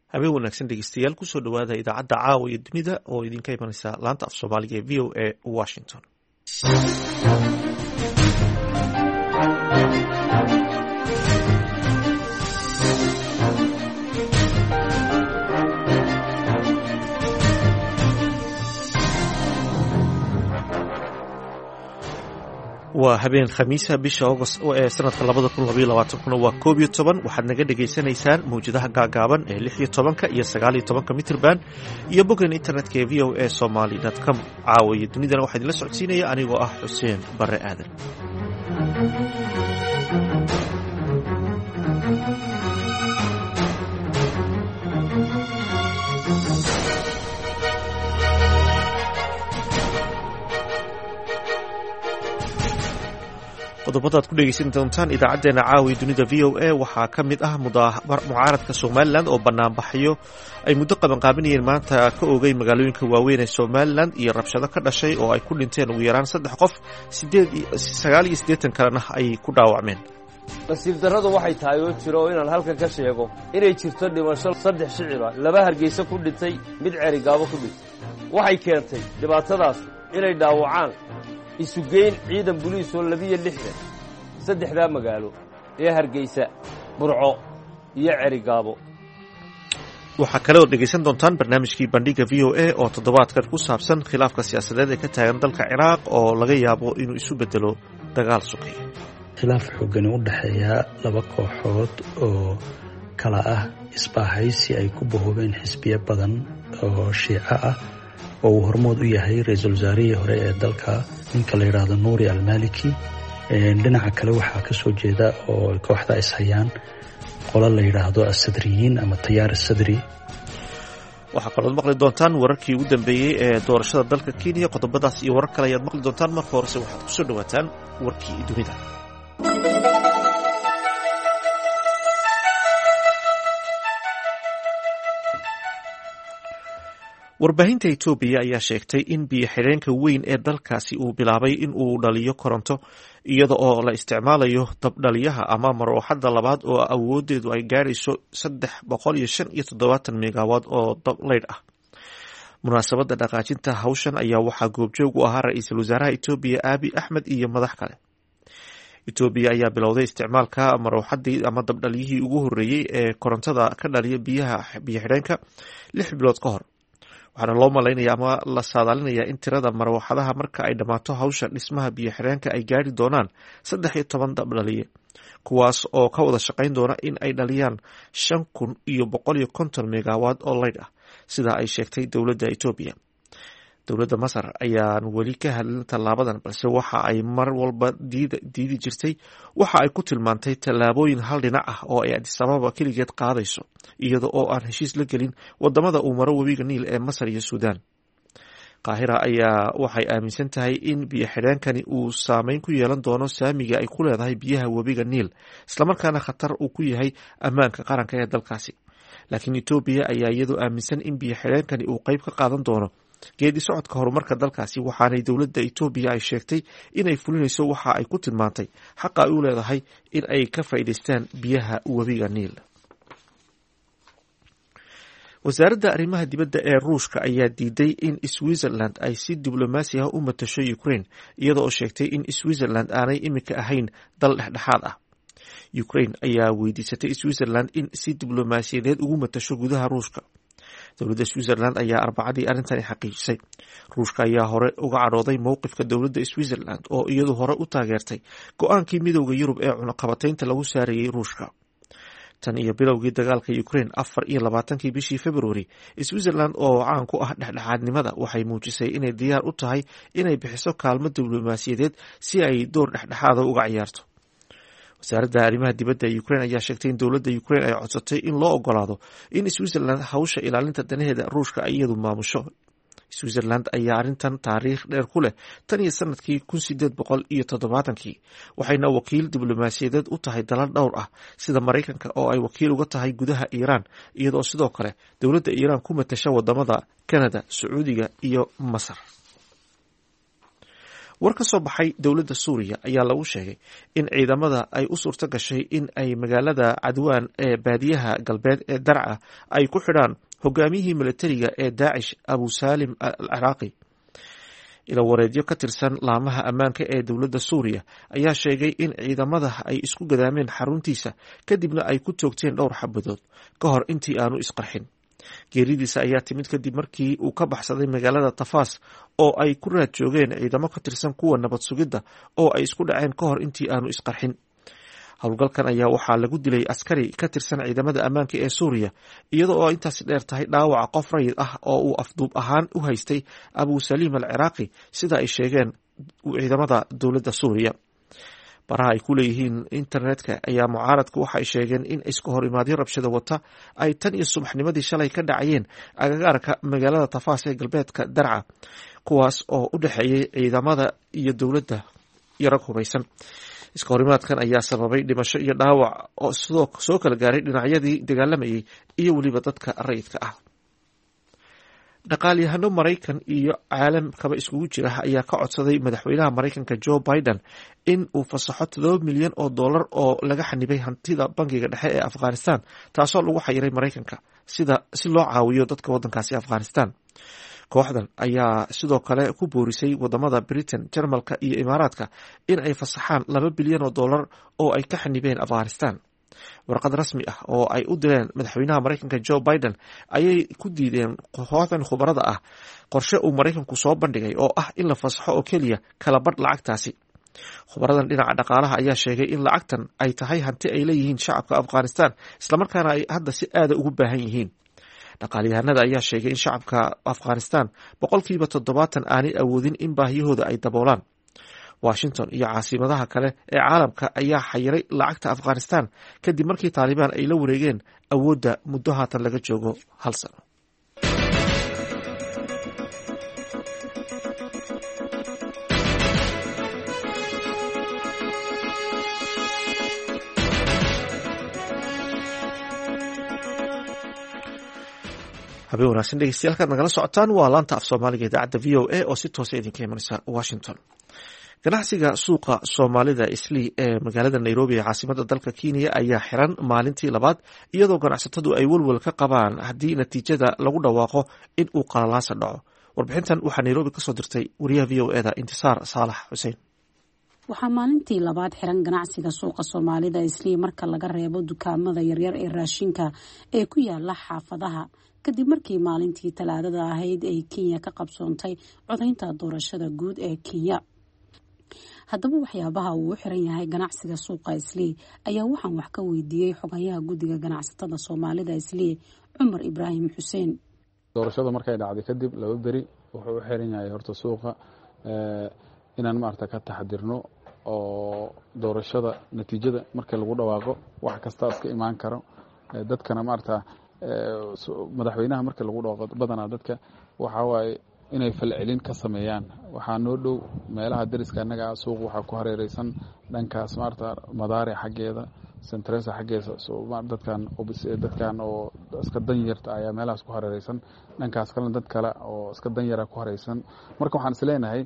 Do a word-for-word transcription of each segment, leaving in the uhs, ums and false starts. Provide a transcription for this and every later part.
habeen wanaagsan dhegeystayaal kusoo dhawaada idaacadda caawa iyo dunida oo idinka imanaysa laanta af soomaaliga ee v o a washington. waa habeen khamiisa bisha august ee sanadka labada kun labaiyo labaatankuna waa koob iyo toban waxaad naga dhagaysanaysaan mawjadaha gaagaaban ee lix iyo tobanka iyo sagaal iyo tobanka mitrban iyo boggan internetka ee v o a somaly dot com. caawa iyo dunidana waxaa idinla socodsiinaya anigoo ah xuseen bare aadan. qodobada ad ku dhegeysan doontaan idaacadeena caawi dunida v o a waxaa ka mid ah mucaaradka somalilan oo banaanbaxyo ay muddo qabanqaabinayeen maanta ka oogay magaalooyinka waaweyn ee somalilan iyo rabshado ka dhashay oo ay ku dhinteen ugu yaraan saddex qof sagaal iyo siddeetan kalena ay ku dhaawacmeen. nasiib darradu waxay tahay oo jiro oo inaan halkan ka sheego inay jirto dhimasho saddex shiciba laba hargeysa ku dhintay mid cerigaabo ku dhintay waxay keentay dhibaatadaas inay dhaawacaan isugeyn ciidan buliis oo labiyo lixdan saddexdaa magaalo ee hargeysa burco iyo cerigaabo. waxaa kale oo dhegaysan doontaan barnaamijkii bandhiga v o a oo toddobaadkan ku saabsan khilaafka siyaasadeed ee ka taagan dalka ciraaq oo laga yaabo inuu isu bedelo dagaal suqeeya. khilaaf xoogani u dhexeeya laba kooxood oo kala ah isbaahaysi ay ku bahoobeen xisbiyo badan oo shiico ah oo uu hormood u yahay ra-iisul wasaarihii hore ee dalka ninka la yidhaahdo nuuri almaliki. dhinaca kale waxaa ka soo jeeda oo kooxda is hayaan qolo la yidhaahdo asadriyiin ama tayaar asadri. waxaa kalood maqli doontaan wararkii ugu dambeeyey ee doorashada dalka kenya. qodobadaas iyo warar kale ayaad maqli doontaan. marka horese waxaad kusoo dhawaataan warkii dunida. warbaahinta etoobiya ayaa sheegtay in biyo xidheenka weyn ee dalkaasi uu bilaabay in uu dhaliyo koronto iyada oo la isticmaalayo dabdhaliyaha ama marooxadda labaad oo awoodeedu ay gaarayso saddex boqol iyo shan iyo toddobaatan megawaad oo dableydh ah. munaasabadda dhaqaajinta hawshan ayaa waxaa goobjoog u ahaa ra-iisul wasaaraha etoobiya aabi axmed iyo madax kale. etoobiya ayaa bilowday isticmaalka marooxaddii ama dabdhaliyihii ugu horreeyey ee korontada ka dhaliya biyaha biyo xidheenka lix bilood ka hor. waxaana loo malaynaya ama la saadaalinayaa in tirada marwaxadaha marka ay dhammaato hawsha dhismaha biyo xidheenka ay gaari doonaan saddex iyo toban dabdhaliye kuwaas oo ka wada shaqayn doona in ay dhaliyaan shan kun iyo boqol iyo konton megawaad oo leydh ah sida ay sheegtay dowladda etoobiya. dowladda masar ayaan weli ka hadlin tallaabadan balse waxa ay mar walba diidi jirtay waxa ay ku tilmaantay tallaabooyin hal dhinac ah oo ay Addis Ababa keligeed qaadayso iyada oo aan heshiis la gelin wadamada uu maro webiga niil ee masar iyo suudaan. qaahira ayaa waxay aaminsan tahay in biyo xidheenkani uu saameyn ku yeelan doono saamiga ay ku leedahay biyaha webiga niil islamarkaana khatar uu ku yahay ammaanka qaranka ee dalkaasi. laakiin etoobiya ayaa iyadu aaminsan in biyo xidheenkani uu qayb ka qaadan doono geedi socodka horumarka dalkaasi waxaanay dowladda etoobiya ay sheegtay inay fulinayso waxa ay ku tilmaantay xaqa ay u leedahay in ay ka faa'iidaystaan biyaha webiga niil. wasaaradda arrimaha dibadda ee ruushka ayaa diiday in switzerland ay si diblomaasi ah u matasho ukraine iyada oo sheegtay in switzerland aanay iminka ahayn dal dhexdhexaad ah. ukraine ayaa weydiisatay switzerland in si diblomaasiyadeed ugu matasho gudaha ruushka. dowladda switzerland ayaa arbacadii arrintani xaqiijisay. ruushka ayaa hore uga cadhooday mowqifka dowladda switzerland oo iyadu hore u taageertay go-aankii midowda yurub ee cunaqabataynta lagu saarayey ruushka. tan iyo bilowgii dagaalka ukraine afar iyo labaatankii bishii februari switzerland oo caan ku ah dhexdhexaadnimada waxay muujisay inay diyaar u tahay inay bixiso kaalmo diblomaasiyadeed si ay door dhexdhexaada uga ciyaarto. wasaaradda arrimaha dibadda ee ukraine ayaa sheegtay in dowladda ukraine ay codsatay in loo ogolaado in switzerland hawsha ilaalinta danaheeda ruushka ay iyadu maamusho. switzerland ayaa arrintan taariikh dheer ku leh tan iyo sanadkii kun sideed boqol iyo toddobaatankii waxayna wakiil diblomaasiyadeed u tahay dalal dhowr ah sida maraykanka oo ay wakiil uga tahay gudaha iiraan iyadoo sidoo kale dowladda iiraan ku matasha wadamada kanada sacuudiga iyo masar. war ka soo baxay dowladda suuriya ayaa lagu sheegay in ciidamada ay u suurto gashay in ay magaalada cadwaan ee baadiyaha galbeed ee darca ay ku xidhaan hogaamiyihii militariga ee daacish abu salim al ciraaqi. ila wareedyo ka tirsan laamaha ammaanka ee dowladda suuriya ayaa sheegay in ciidamada ay isku gadaameen xaruntiisa kadibna ay ku toogteen dhowr xabadood ka hor intii aanu isqarxin. geeridiisa ayaa timid kadib markii uu ka baxsaday magaalada tafaas oo ay ku raad joogeen ciidamo ka tirsan kuwa nabad sugidda oo ay isku dhaceen ka hor intii aanu isqarxin. howlgalkan ayaa waxaa lagu dilay askari ka tirsan ciidamada ammaanka ee suuriya iyada oo intaasi dheer tahay dhaawaca qof rayid ah oo uu afduub ahaan u haystay abu salim al ciraaqi sida ay sheegeen ciidamada dowladda suuriya. baraha ay ku leeyihiin internetka ayaa mucaaradku waxay sheegeen in iska hor imaadyo rabshada wata ay tan iyo subaxnimadii shalay ka dhacayeen agagaarka magaalada tafaas ee galbeedka darca, kuwaas oo u dhexeeyey ciidamada iyo dowladda iyo rag hubaysan. iska horimaadkan ayaa sababay dhimasho iyo dhaawac oo sidoo soo kala gaaray dhinacyadii dagaalamayay iyo weliba dadka rayidka ah. dhaqaalyahano maraykan iyo caalamkaba iskugu jira ayaa ka codsaday madaxweynaha maraykanka joe biden in uu fasaxo todoba milyan oo dollar oo laga xanibay hantida bangiga dhexe ee afghanistan, taasoo lagu xayiray maraykanka sida si loo caawiyo dadka waddankaasi afghanistan. kooxdan ayaa sidoo kale ku boorisay wadamada britain, jarmalka iyo imaaraadka in ay fasaxaan laba bilyan oo dollar oo ay ka xanibeen afghanistan. warqad rasmi ah oo ay u direen madaxweynaha maraykanka joe biden ayay ku diideen kooxdan khubarada ah qorshe uu maraykanku soo bandhigay oo ah in la fasaxo oo keliya kala badh lacagtaasi. khubaradan dhinaca dhaqaalaha ayaa sheegay in lacagtan ay tahay hanti ay leeyihiin shacabka afghanistan islamarkaana ay hadda si aada ugu baahan yihiin. dhaqaalyahanada ayaa sheegay in shacabka afghanistan boqolkiiba toddobaatan aanay awoodin in baahiyahooda ay daboolaan. washington iyo caasimadaha kale ee caalamka ayaa xayiray lacagta afghanistan kadib markii taalibaan ay la wareegeen awoodda muddo haatan laga joogo hal sano. habeen wanaagsan dhegeystayaal kaad nagala socotaan waa laanta af soomaaliga idaacadda v o a oo si toosa idinka imanaysa washington. ganacsiga suuqa soomaalida islii ee magaalada nairobi ee caasimada dalka kenya ayaa xiran maalintii labaad iyadoo ganacsatadu ay walwal ka qabaan haddii natiijada lagu dhawaaqo in uu qalalaasa dhaco. warbixintan waxaa nairobi kasoo dirtay wariyaha v o eda intisaar saalax xuseen. waxaa maalintii labaad xiran ganacsiga suuqa soomaalida islii marka laga reebo dukaamada yaryar ee raashinka ee ku yaala xaafadaha kadib markii maalintii talaadada ahayd ay kenya ka qabsoontay codaynta doorashada guud ee kenya. haddaba waxyaabaha uu u xiran yahay ganacsiga suuqa islii ayaa waxaan wax ka weydiiyey xogayaha guddiga ganacsatada soomaalida islii cumar ibraahim xuseen. doorashada markay dhacday kadib laba beri wuxuu u xiran yahay horta suuqa inaan maarata ka taxadirno oo doorashada natiijada markii lagu dhawaaqo wax kasta iska imaan karo. dadkana maarata madaxweynaha markii lagu dhawaaqo badanaa dadka waxaa waaye inay falcelin ka sameeyaan. waxaa noo dhow meelaha dariska annaga suuq waxaa ku hareereysan dhankaas maarata madaare xaggeeda, centresa xaggeeda, dadkan dadkan oo iska danyarta ayaa meelahaas ku hareereysan, dhankaas kalena dad kale oo iska danyara ku hareereysan. marka waxaan isleenahay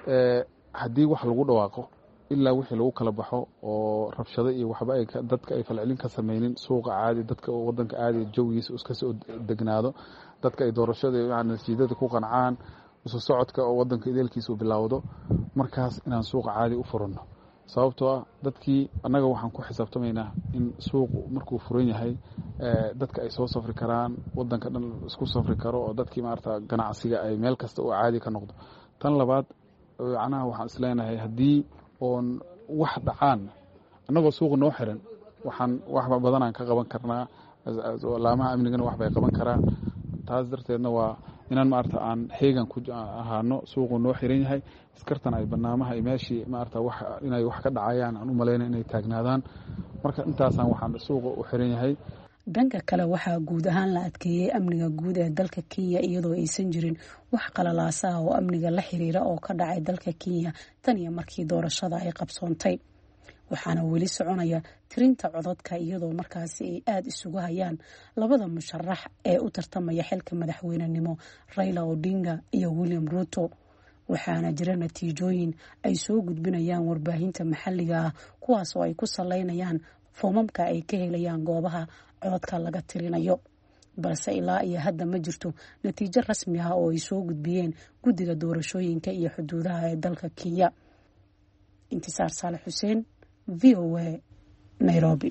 haddii wax lagu dhawaaqo ilaa wixii lagu kala baxo oo rabshado iyo waxba ay dadka ay falcelin ka sameynin, suuqa caadi dadka wadanka caadi jawigiisa iska soo degnaado, dadka ay doorashada yani natiijada ku qancaan, isu socodka oo wadanka ideelkiisa u bilowdo, markaas inaan suuqa caadi u furano. sababtoo ah dadkii annaga waxaan ku xisaabtamaynaa in suuqu markuu furan yahay dadka ay soo safri karaan, wadanka dhan isku safri karo oo dadkii maarata ganacsiga ay meel kasta oo caadi ka noqdo. tan labaad macnaha waxaan isleenahay haddii oon wax dhacaan annagoo suuqa noo xiran waxaan wax badanaan ka qaban karnaa, laamaha amnigana wax bay qaban karaan. taas darteedna waa inaan maarata aan xeegan ku ahaano, suuqu noo xiran yahay, iskartan ay barnaamaha iyo meeshii maarata wax inay wax ka dhacayaan aan u malayna inay taagnaadaan. marka intaasaan waxaan suuqa u xiran yahay. dhanka kale waxaa guud ahaan la adkeeyey amniga guud ee dalka kenya iyadoo aysan jirin wax qalalaasa ah oo amniga la xiriira oo ka dhacay dalka kenya tan iyo markii doorashada ay qabsoontay. waxaana weli soconaya tirinta codadka iyadoo markaasi ay aada isugu hayaan labada musharax ee u tartamaya xilka madaxweynenimo Raila Odinga iyo William Ruto. waxaana jira natiijooyin ay soo gudbinayaan warbaahinta maxalliga ah kuwaas oo ay ku saleynayaan foomamka ay ka helayaan goobaha codadka laga tirinayo, balse ilaa iyo hadda ma jirto natiijo rasmi ah oo ay soo gudbiyeen guddiga doorashooyinka iyo xuduudaha ee dalka Kenya. Intisaar Saalax Xuseen, V O A, Nairobi.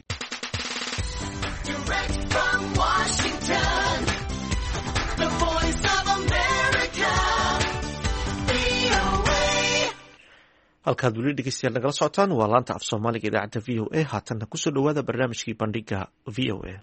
halkaad weli dhegeystayaal nagala socotaan waa laanta af soomaaliga idaacadda v o a. haatanna kusoo dhowaada barnaamijkii bandhiga v o a.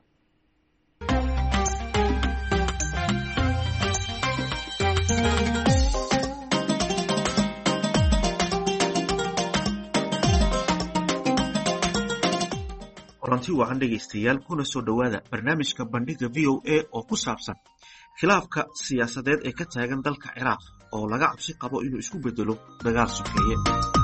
kulanti wacan dhegeystayaal, kuna soo dhowaada barnaamijka bandhiga v o a oo ku saabsan khilaafka siyaasadeed ee ka taagan dalka Ciraaq oo laga cabsi qabo inuu isku bedelo dagaal sokeeye.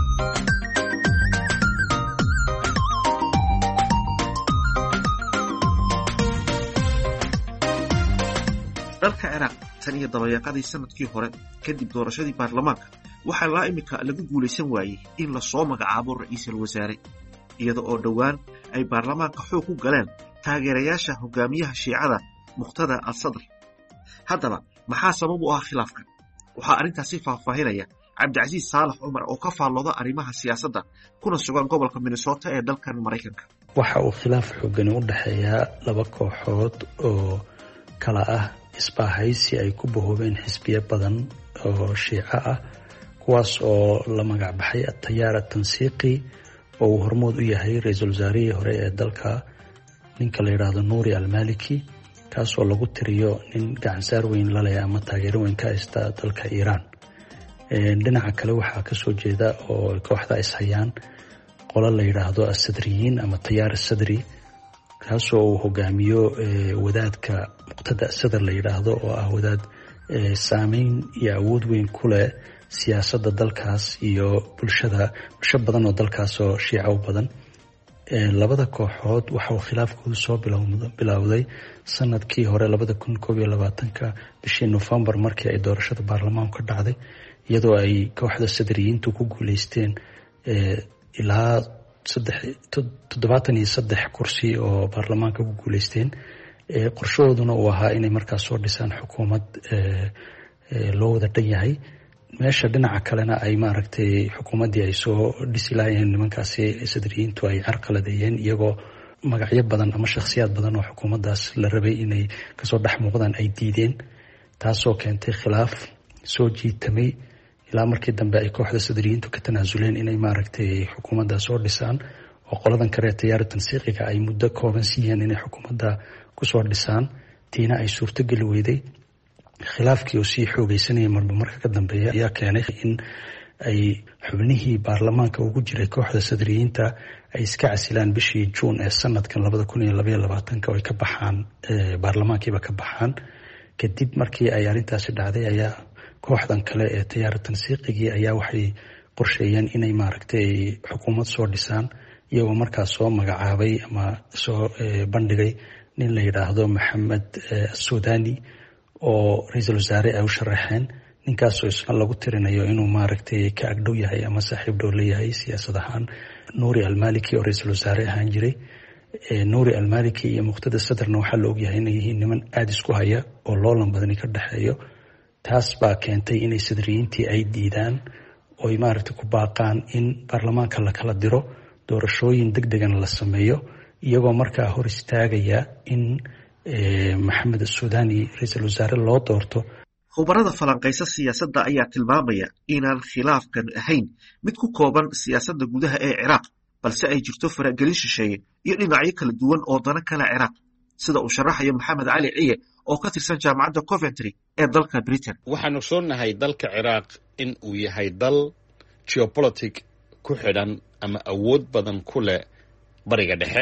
dalka Ciraaq tan iyo dabayaaqadii sanadkii hore kadib doorashadii baarlamaanka waxaa laa imika lagu guulaysan waayey in la soo magacaabo ra'iisul wasaare, iyada oo dhowaan ay baarlamaanka xoog ku galeen taageerayaasha hogaamiyaha shiicada Muqtada al-Sadr. haddaba maxaa sabab u ah khilaafkan? waxaa arrintaasi faahfaahinaya Cabdicasiis Saalax Cumar oo ka faallooda arrimaha siyaasadda kuna sugan gobolka Minnesota ee dalkan Maraykanka. waxa uu khilaaf xoogani u dhexeeyaa laba kooxood oo kala ah isbaahaysi ay ku bahoobeen xisbiyo badan oo shiico ah, kuwaas oo la magac baxay At-Tayaar At-Tansiiqi oo uu hormood u yahay ra'iisul wasaarihii hore ee dalka ninka la yiraahdo Nuuri al-Maliki, kaas oo lagu tiriyo nin gacansaar weyn la leh ama taageero weyn ka haysta dalka Iiraan. dhinaca kale waxaa ka soo jeeda oo kooxda is hayaan qolo la yiraahdo As-Sadriyiin ama Tayaar As-Sadri, kaas oo uu hogaamiyo wadaadka Muqtada al-Sadr la yiraahdo oo ah wadaad saameyn iyo awood weyn ku leh siyaasadda dalkaas iyo bulshada bulsho badan oo dalkaas oo shiico u badan. labada kooxood waxa uu khilaafkoodu soo bilowday sanadkii hore labada kun koob iyo labaatanka bishii November markii ay doorashada baarlamaanka ka dhacday, iyadoo ay kooxda Sadriyiintu ku guuleysteen ilaa toddobaatan iyo saddex kursi oo baarlamaanka ku guuleysteen. qorshahooduna uu ahaa inay markaas soo dhisaan xukuumad loo wada dhan yahay. meesha dhinaca kalena ay maaragtay xukuumaddii ay soo dhisi lahaayeen nimankaasi Sadriyiintu ay carqaladeeyeen, iyagoo magacyo badan ama shakhsiyaad badan oo xukuumaddaas la rabay inay kasoo dhex muuqdaan ay diideen, taasoo keentay khilaaf soo jiitamay ilaa markii dambe ay kooxda Sadriyiintu ka tanaasuleen inay maaragtay xukuumaddaas soo dhisaan, oo qoladan kale Tayaar Tansiiqiga ay muddo kooban siiyeen inay xukuumadda kusoo dhisaan. tiina ay suurtogeli weyday. khilaafkii oo sii xoogeysanaya marba marka ka dambeeya ayaa keenay in ay xubnihii baarlamaanka ugu jiray kooxda Sadriyiinta ay iska casilaan bishii Juun ee sanadkan labada kun iyo laba iyo labaatanka oo ay ka baxaan baarlamaankiiba ka baxaan. kadib markii ay arrintaasi dhacday ayaa kooxdan kale ee Tayaar Tansiiqigii ayaa waxay qorsheeyeen inay maaragtay xukuumad soo dhisaan, iyagoo markaas soo magacaabay ama soo bandhigay nin la yiraahdo Maxamed Suudani oo ra'iisul wasaare ay u sharaxeen. ninkaas oo isna lagu tirinayo inuu maaragtay ka agdhow yahay ama saaxiib dhow leeyahay siyaasad ahaan Nuuri al-Maliki oo ra'iisul wasaare ahaan jiray. Nuuri al-Maliki iyo Muqtada al-Sadrna waxaa la ogyahay inay yihiin niman aada isku haya oo loolan badani ka dhexeeyo. taas baa keentay inay Sadriyiintii ay diidaan oo ay maaragtay ku baaqaan in baarlamaanka la kala diro, doorashooyin degdegan la sameeyo, iyagoo markaa hor istaagaya in Maxamed Suudani ra'iisul wasaare loo doorto. khubarada falanqaysa siyaasadda ayaa tilmaamaya inaan khilaafkan ahayn mid ku kooban siyaasadda gudaha ee Ciraaq, balse ay jirto faragelin shisheeye iyo dhinacyo kala duwan oo dana kale Ciraaq, sida uu sharaxayo Maxamed Cali Ciye oo ka tirsan jaamacadda Coventry ee dalka Britain. waxaanu soonahay dalka Ciraaq in uu yahay dal geopolitic ku xidhan ama awood badan ku leh bariga dhexe,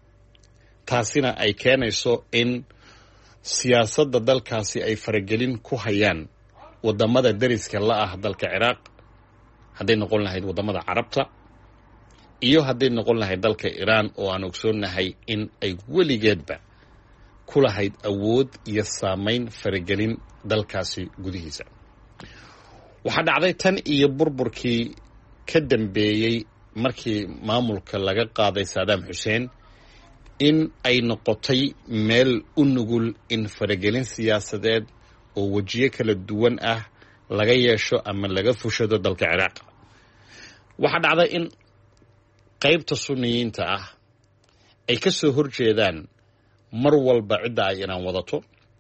taasina ay keenayso in siyaasadda dalkaasi ay faragelin ku hayaan wadamada dariska la ah dalka Ciraaq, hadday noqon lahayd wadamada Carabta iyo hadday noqon lahayd dalka Iiraan oo aan ogsoonahay in ay weligeedba ku lahayd awood iyo saameyn faragelin dalkaasi gudihiisa. waxaa dhacday tan iyo burburkii ka dambeeyey markii maamulka laga qaaday saddam xuseen in ay noqotay meel u nugul in faragelin siyaasadeed oo wejiyo kala duwan ah laga yeesho ama laga fushado dalka ciraaq waxaa dhacday in qaybta sunniyiinta ah ay ka soo horjeedaan mar walba cidda ay inaan wadato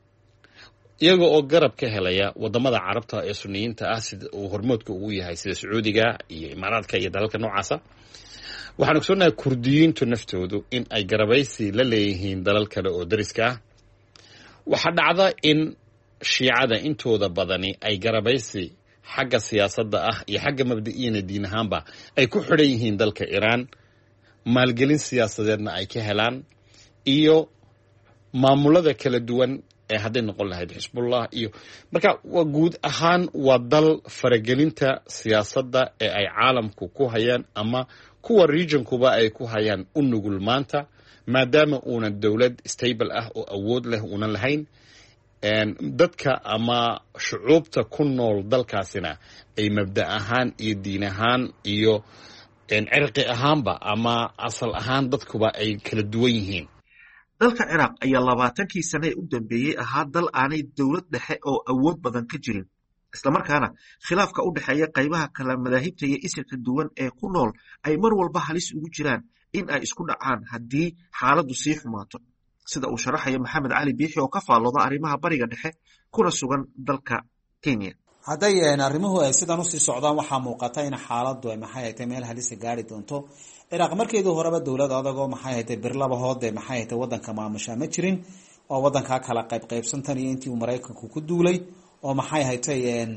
iyaga oo garab ka helaya waddamada carabta ee sunniyiinta ah sida uu hormoodka ugu yahay sida sacuudiga iyo imaaraadka iyo dalalka noocaasa waxaan ogsoonnahay kurdiyiintu naftoodu in ay garabaysi la leeyihiin dalal kale oo dariska ah waxaa dhacda in shiicada intooda badani ay garabaysi xagga siyaasadda ah iyo xagga mabda'iyana diin ahaanba ay ku xidhan yihiin dalka iiraan maalgelin siyaasadeedna ay ka helaan iyo maamulada kala duwan ee hadday noqon lahayd xisbullah iyo marka waa guud ahaan waa dal faragelinta siyaasadda ee ay caalamku ku hayaan ama kuwa regionkuba ay ku hayaan u nugul maanta maadaama uunan dowlad stable ah oo awood leh uunan lahayn dadka ama shucuubta ku nool dalkaasina ay mabda ahaan iyo diin ahaan iyo cirqi ahaanba ama asal ahaan dadkuba ay kala duwan yihiin dalka ciraaq ayaa labaatankii sane ee u dambeeyey ahaa dal aanay dowlad dhexe oo awood badan ka jirin islamarkaana khilaafka u dhexeeya qaybaha kala madaahibta iyo isirka duwan ee ku nool ay mar walba halis ugu jiraan in ay isku dhacaan haddii xaaladdu sii xumaato sida uu sharaxayo maxamed cali biixi oo ka faallooda arrimaha bariga dhexe kuna sugan dalka kenya hadday arrimuhu ay sidan usii socdaan waxaa muuqata in xaaladdu ay maxay haytay meel halisa gaari doonto ciraaq markeedii horeba dowlad adagoo maxay haytay birlabahoode maxay haytay waddanka maamusha ma jirin oo waddankaa kala qayb qaybsantan iyo intii uu maraykanku ku duulay oo maxay haytay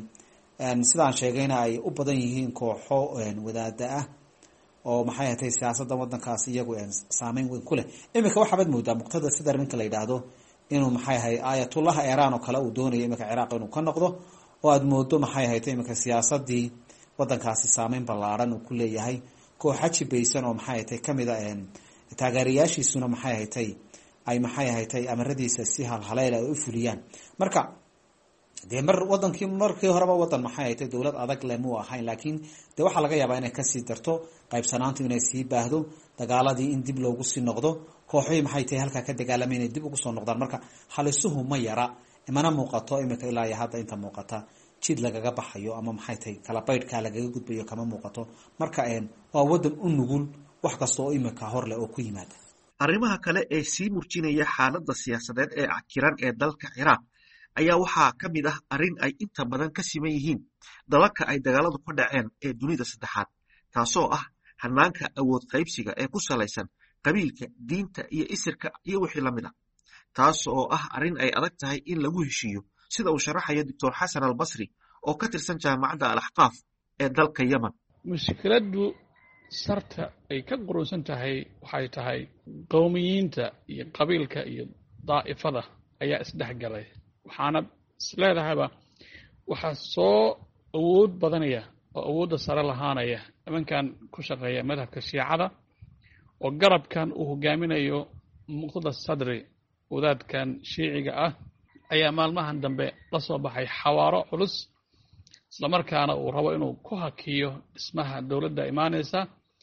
sidaan sheegayna ay u badan yihiin kooxo wadaada ah oo maxay haytay siyaasadda waddankaas iyagu saameyn weyn ku leh iminka waxaabad moodaa muqtada sida ninka la yidhaahdo inuu maxay hay aayatullah iiraan oo kale uu doonayo iminka ciraaq inuu ka noqdo oo aada moodo maxay haytay iminka siyaasadii waddankaasi saameyn ballaaran uu ku leeyahay kooxa jibaysan oo maxay haytay kamid a taageerayaashiisuna maxay haytay ay maxay haytay amaradiisa si halhaleyl ay u fuliyaan marka dee mar wadankii markii horeba wadan maxay haytay dowlad adag le muu ahayn laakiin dee waxaa laga yaabaa inay kasii darto qaybsanaantu inay sii baahdo dagaaladii in dib loogu sii noqdo kooxihii maxay tahay halkaa ka dagaalamay inay dib ugu soo noqdaan marka halisuhu ma yara imana muuqato imika ilaa iyo hadda inta muuqata jid lagaga baxayo ama maxay tahay kala baydhkaa lagaga gudbayo kama muuqato marka waa wadan u nugul wax kasta oo imika hor leh oo ku yimaada arrimaha kale ee sii murjinaya xaaladda siyaasadeed ee cakiran ee dalka ciraaq ayaa waxaa ka mid ah arrin ay inta badan ka siman yihiin dalalka ay dagaaladu ka dhaceen ee dunida saddexaad taasoo ah hanaanka awood qaybsiga ee ku salaysan qabiilka diinta iyo isirka iyo wixii la mid ah taas oo ah arrin ay adag tahay in lagu heshiiyo sida uu sharaxayo doctor xasan albasri oo ka tirsan jaamacadda alaxqaaf ee dalka yemen mushkiladdu sarta ay ka qurusan tahay waxay tahay qowmiyiinta iyo qabiilka iyo daa'ifada ayaa isdhexgalay waxaana isleedahayba waxaa soo awood badanaya oo awoodda sare lahaanaya nimankan ku shaqeeya madhabka shiicada oo garabkan uu hogaaminayo muqtada sadri wadaadkan shiiciga ah ayaa maalmahan dambe la soo baxay xawaaro culus islamarkaana uu rabo inuu ku hakiyo dhismaha dowladda imaanaysa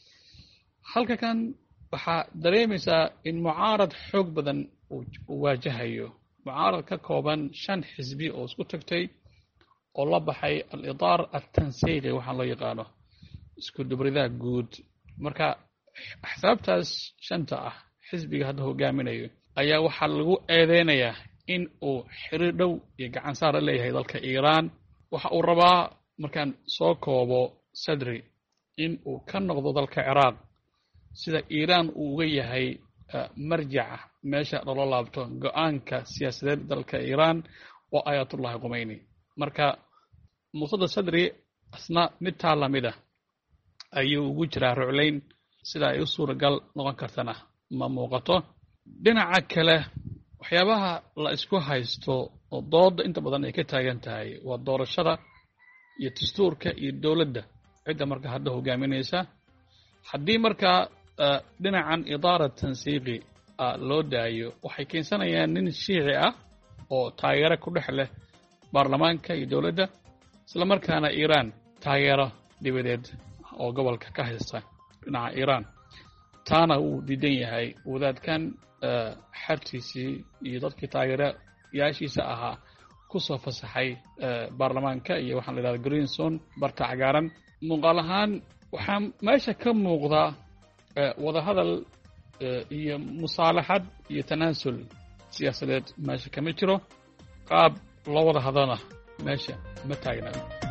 halka kan waxaa dareemaysaa in mucaarad xoog badan uu waajahayo mucaarad ka kooban shan xisbi oo isku tagtay oo la baxay al-idaar altansiiqi waxaan loo yaqaano isku dubridaa guud marka axsaabtaas shanta ah xisbiga hadda hogaaminayo ayaa waxaa lagu eedeynayaa in uu xiriir dhow iyo gacan saar la leeyahay dalka iiraan waxa uu rabaa markaan soo koobo sadri in uu ka noqdo dalka ciraaq sida iiraan uu uga yahay marjaca meesha loola laabto go-aanka siyaasadeed dalka iiraan oo ayatullahi khumeyni marka muqtada sadri asna mid taa lamid ah ayuu ugu jiraa ruclayn sida ay u suuragal noqon kartana ma muuqato dhinaca kale waxyaabaha la isku haysto oo dooda inta badan ay ka taagan tahay waa doorashada iyo dastuurka iyo dowladda cidda marka hadda hogaaminaysa haddii markaa dhinacan idaara tansiiqi loo daayo waxay keensanayaan nin shiici ah oo taageero ku dhex leh baarlamaanka iyo dowladda isla markaana iiraan taageero dibadeed oo gobolka ka haysta dhinaca iiraan taana uu diidan yahay wadaadkan xartiisii iyo dadkii taageerayaashiisa ahaa ku soo fasaxay baarlamaanka iyo waxaan la yidhahdaa greenson barta cagaaran muuqaal ahaan waxaa meesha ka muuqda wadahadal iyo musaalaxad iyo tanaasul siyaasadeed meesha kama jiro qaab loo wada hadana meesha ma taagna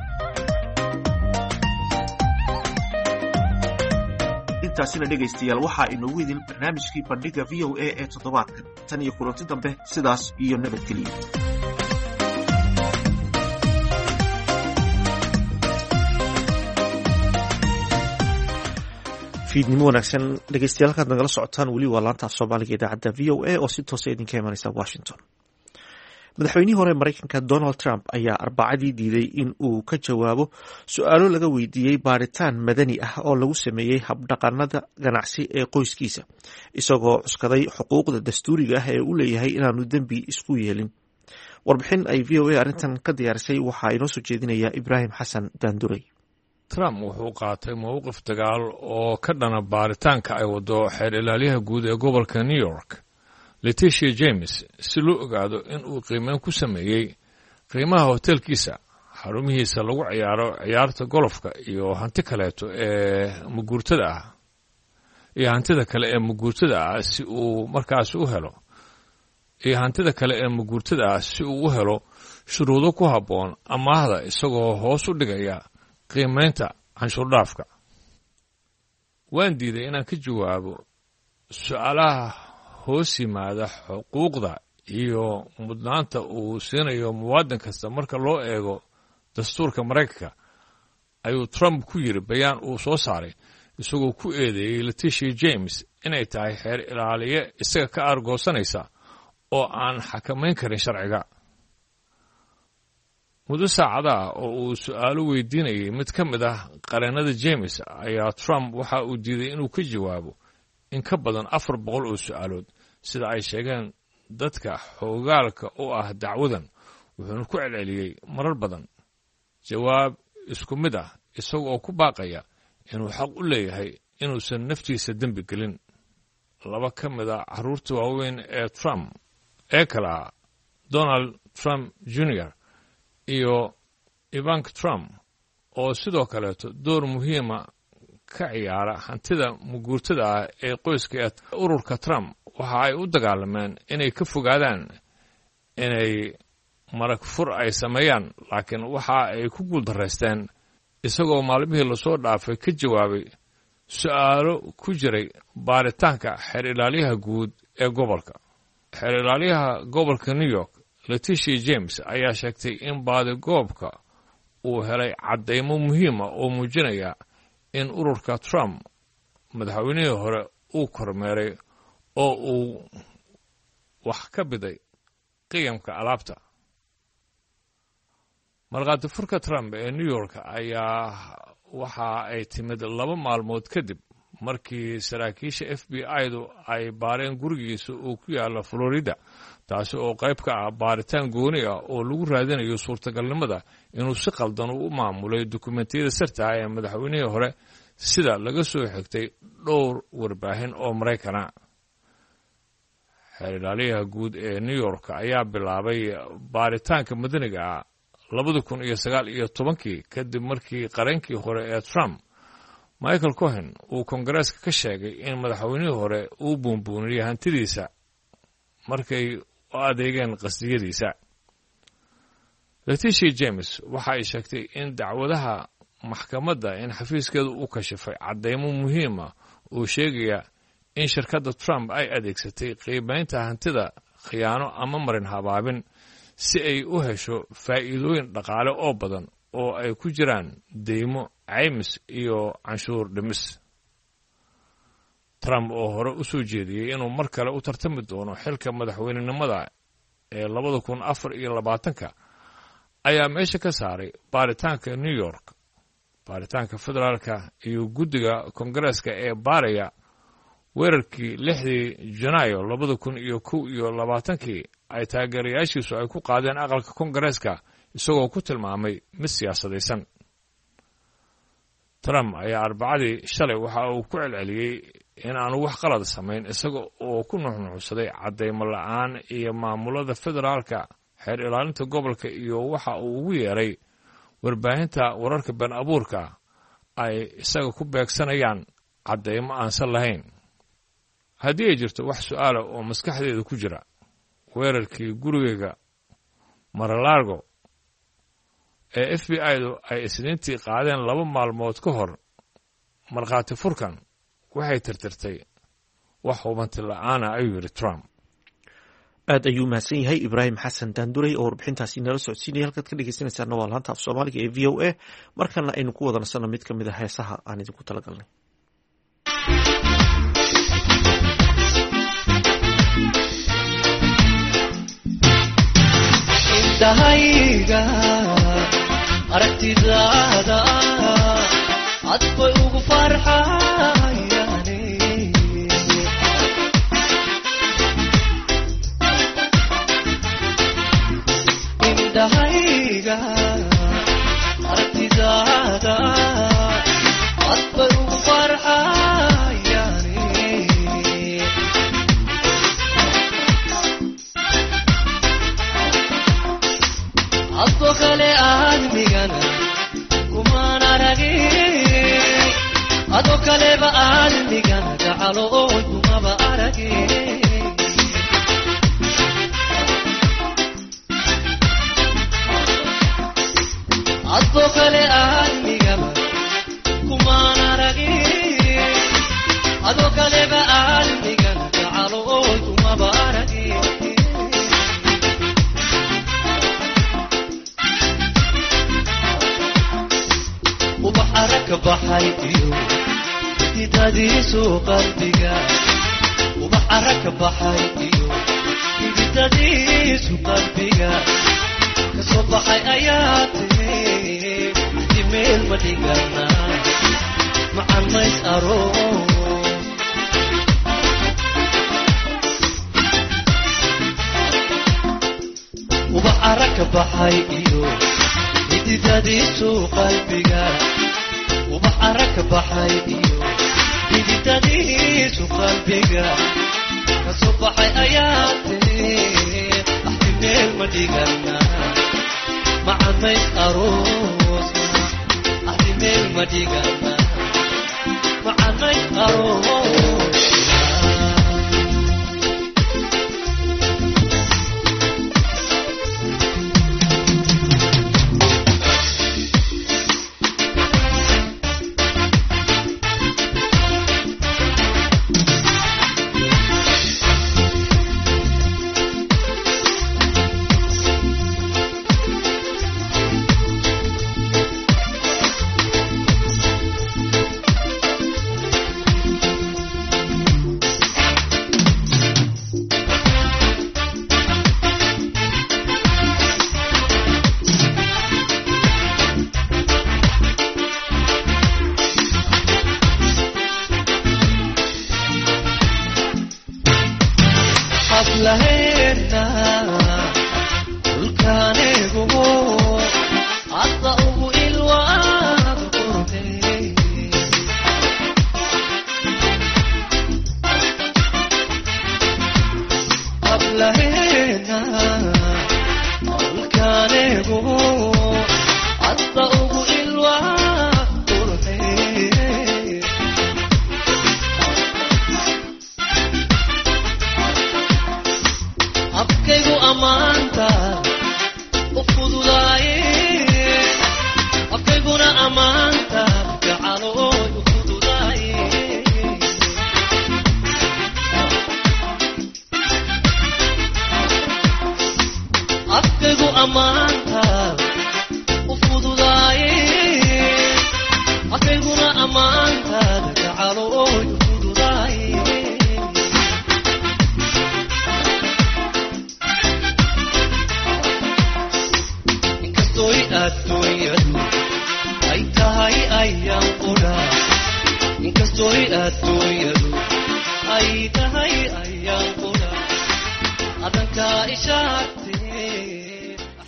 intaasina dhegaystayaal waxaa inoogu idin barnaamijkii bandhiga v o a ee toddobaadkan tan iyo kulanti dambe sidaas iyo nabadgeliya fiidnimo wanaagsan dhegaystayaal halkaad nagala socotaan weli waa laanta af soomaaliga idaacadda v o a oo si toosa idinka imanaysa washington madaxweynihii hore maraykanka donald trump ayaa arbacadii diiday in uu ka jawaabo su-aalo laga weydiiyey baaritaan madani ah oo lagu sameeyey habdhaqanada ganacsi ee qoyskiisa isagoo cuskaday xuquuqda dastuuriga ah ee uu leeyahay inaanu dembi isku yeelin warbixin ay v o a arrintan ka diyaarisay waxaa inoo soo jeedinaya ibraahim xasan daanduray trump wuxuu qaatay mowqif dagaal oo ka dhana baaritaanka ay wado xeer ilaaliyaha guud ee gobolka new york leticia james si loo ogaado in uu qiimeyn ku sameeyey qiimaha hotelkiisa xarumihiisa lagu ciyaaro ciyaarta golofka iyo hanti kaleeto ee muguurtada ah iyo hantida kale ee muguurtada ah si uu markaas u helo iyo hantida kale ee muguurtada ah si uu u helo shuruudo ku habboon amaahda isagoo hoos u dhigaya qiimaynta canshuurdhaafka waan diiday inaan ka jawaabo su-aalaha hoos yimaada xuquuqda iyo mudnaanta uu siinayo muwaadin kasta marka loo eego dastuurka maraykanka ayuu trump ku yidhi bayaan uu soo saaray isagoo ku eedeeyey leticia james inay tahay xeer ilaaliye isaga ka aargoosanaysa oo aan xakamayn karin sharciga muddo saacada ah oo uu su-aalo weydiinayay mid ka mid ah qareennada james ayaa trump waxa uu diiday inuu ka jawaabo in ka badan afar boqol oo su-aalood sida ay sheegeen dadka xoogaalka u ah dacwadan wuxuuna ku celceliyey marar badan jawaab isku mid ah isaga oo ku baaqaya inuu xaq u leeyahay inuusan naftiisa dembi gelin laba ka mid a carruurta waaweyn ee trump ee kale ah donald trump junior iyo ivanka trump oo sidoo kaleeto door muhiima ka ciyaara hantida muguurtada ah ee qoyska ee ururka trump waxa ay u dagaalameen inay ka fogaadaan inay marag fur ay sameeyaan laakiin waxa ay ku guuldaraysteen isagoo maalmihii lasoo dhaafay ka jawaabay su-aalo ku jiray baaritaanka xeer ilaaliyaha guud ee gobolka xeer ilaaliyaha gobolka new york leticia james ayaa sheegtay in baadigoobka uu helay caddaymo muhiima oo muujinaya in ururka trump madaxweynihii hore uu kormeeray oo uu wax ka biday qiyamka alaabta markhaati furka trump ee new york ayaa waxa ay timid laba maalmood kadib markii saraakiisha f b i-du ay baareen gurigiisa uu ku yaalla florida taasi oo qayb ka ah baaritaan gooni ah oo lagu raadinayo suurtagalnimada inuu si qaldan u maamulay dukumentiyada sirta ah ee madaxweynihii hore sida laga soo xigtay dhowr warbaahin oo maraykana xeer ilaaliyaha guud ee new york ayaa bilaabay baaritaanka madaniga ah labada kun iyo sagaal iyo tobankii kadib markii qareenkii hore ee trump michael cohen uu kongareeska ka sheegay in madaxweynihii hore uu buunbuuniyey hantidiisa markay u adeegeen qasdiyadiisa leticia james waxa ay sheegtay in dacwadaha maxkamadda in xafiiskeedu u kashifay caddaymo muhiima uu sheegaya in shirkadda trump ay adeegsatay qiimaynta hantida khiyaano ama marin habaabin si ay u hesho faa'iidooyin dhaqaale oo badan oo ay ku jiraan deymo caymis iyo canshuur dhimis trump oo hore u soo jeediyey inuu mar kale u tartami doono xilka madaxweynenimada ee labada kun afar iyo labaatanka ayaa meesha ka saaray baaritaanka new york baaritaanka federaalka iyo guddiga kongareeska ee baaraya weerarkii lixdii janaayo labada kun iyo kow iyo labaatankii ay taageerayaashiisu ay ku qaadeen aqalka kongareeska isagoo ku tilmaamay mid siyaasadaysan. Trump ayaa arbacadii shalay waxa uu ku celceliyey in aanu wax qalad samayn, isaga oo ku nuxnuxsaday caddaymo la'aan iyo maamulada federaalka, xeer ilaalinta gobolka iyo waxa uu ugu yeeray warbaahinta wararka been abuurka ay isaga ku beegsanayaan caddaymo aansan lahayn. haddii ay jirto wax su'aala oo maskaxdeeda ku jira, weerarkii gurigayga Mar-a-Lago ee F B I-du ay isniintii qaadeen laba maalmood ka hor, markhaati furkan waxay tirtirtay wax hubanti la'aana, ayuu yidhi Trump. aad ayuu mahadsan yahay Ibraahim Xasan Daanduray oo warbixintaasi nala socodsiinaya. halkaad ka dhegeysanaysaana waa laanta af Soomaaliga ee V O A. markana aynu ku wada nasanno mid ka mid a heesaha aan idinku talagalnay. dahayga aragtidaada cad bay ugu farxayaane indahayga aragtidaada cad bay ugu farxayaane adoo kale aadmigana kumaan aragin, adoo kaleba aadmigana gacalo oo kumaba aragin. adoo kale aadmigaba kumaan aragin, adoo kaleba aadmigana gacalo oo kumaba aragin. ubaxarag baxay iyo hidadiisu qalbiga, ubaxarag baxay iyo hidadiisu qalbiga, kasoo baxay ayaa tiri meel ma dhigana macaan mays aroos. ubaxarag baxay iyo hidadiisu qalbiga, ubaxarag baxay iyo hidadiisu qalbiga, kasoo baxay ayaa tiri meel ma dhigana macaan mays aroos. meel ma dhigana macaan mays aroos.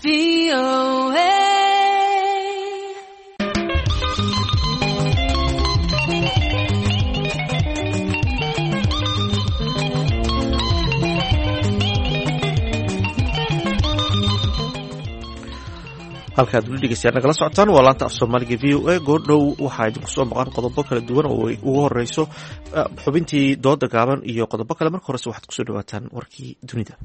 V O A. halkaad weli dhegeystayaal nagala socotaan waa laanta af soomaaliga v o a goordhow waxaa idinku soo maqan qodobo kala duwan oo ay ugu horeyso xubintii dooda gaaban iyo qodobo kale. marka horese waxaad kusoo dhawaataan warkii dunida.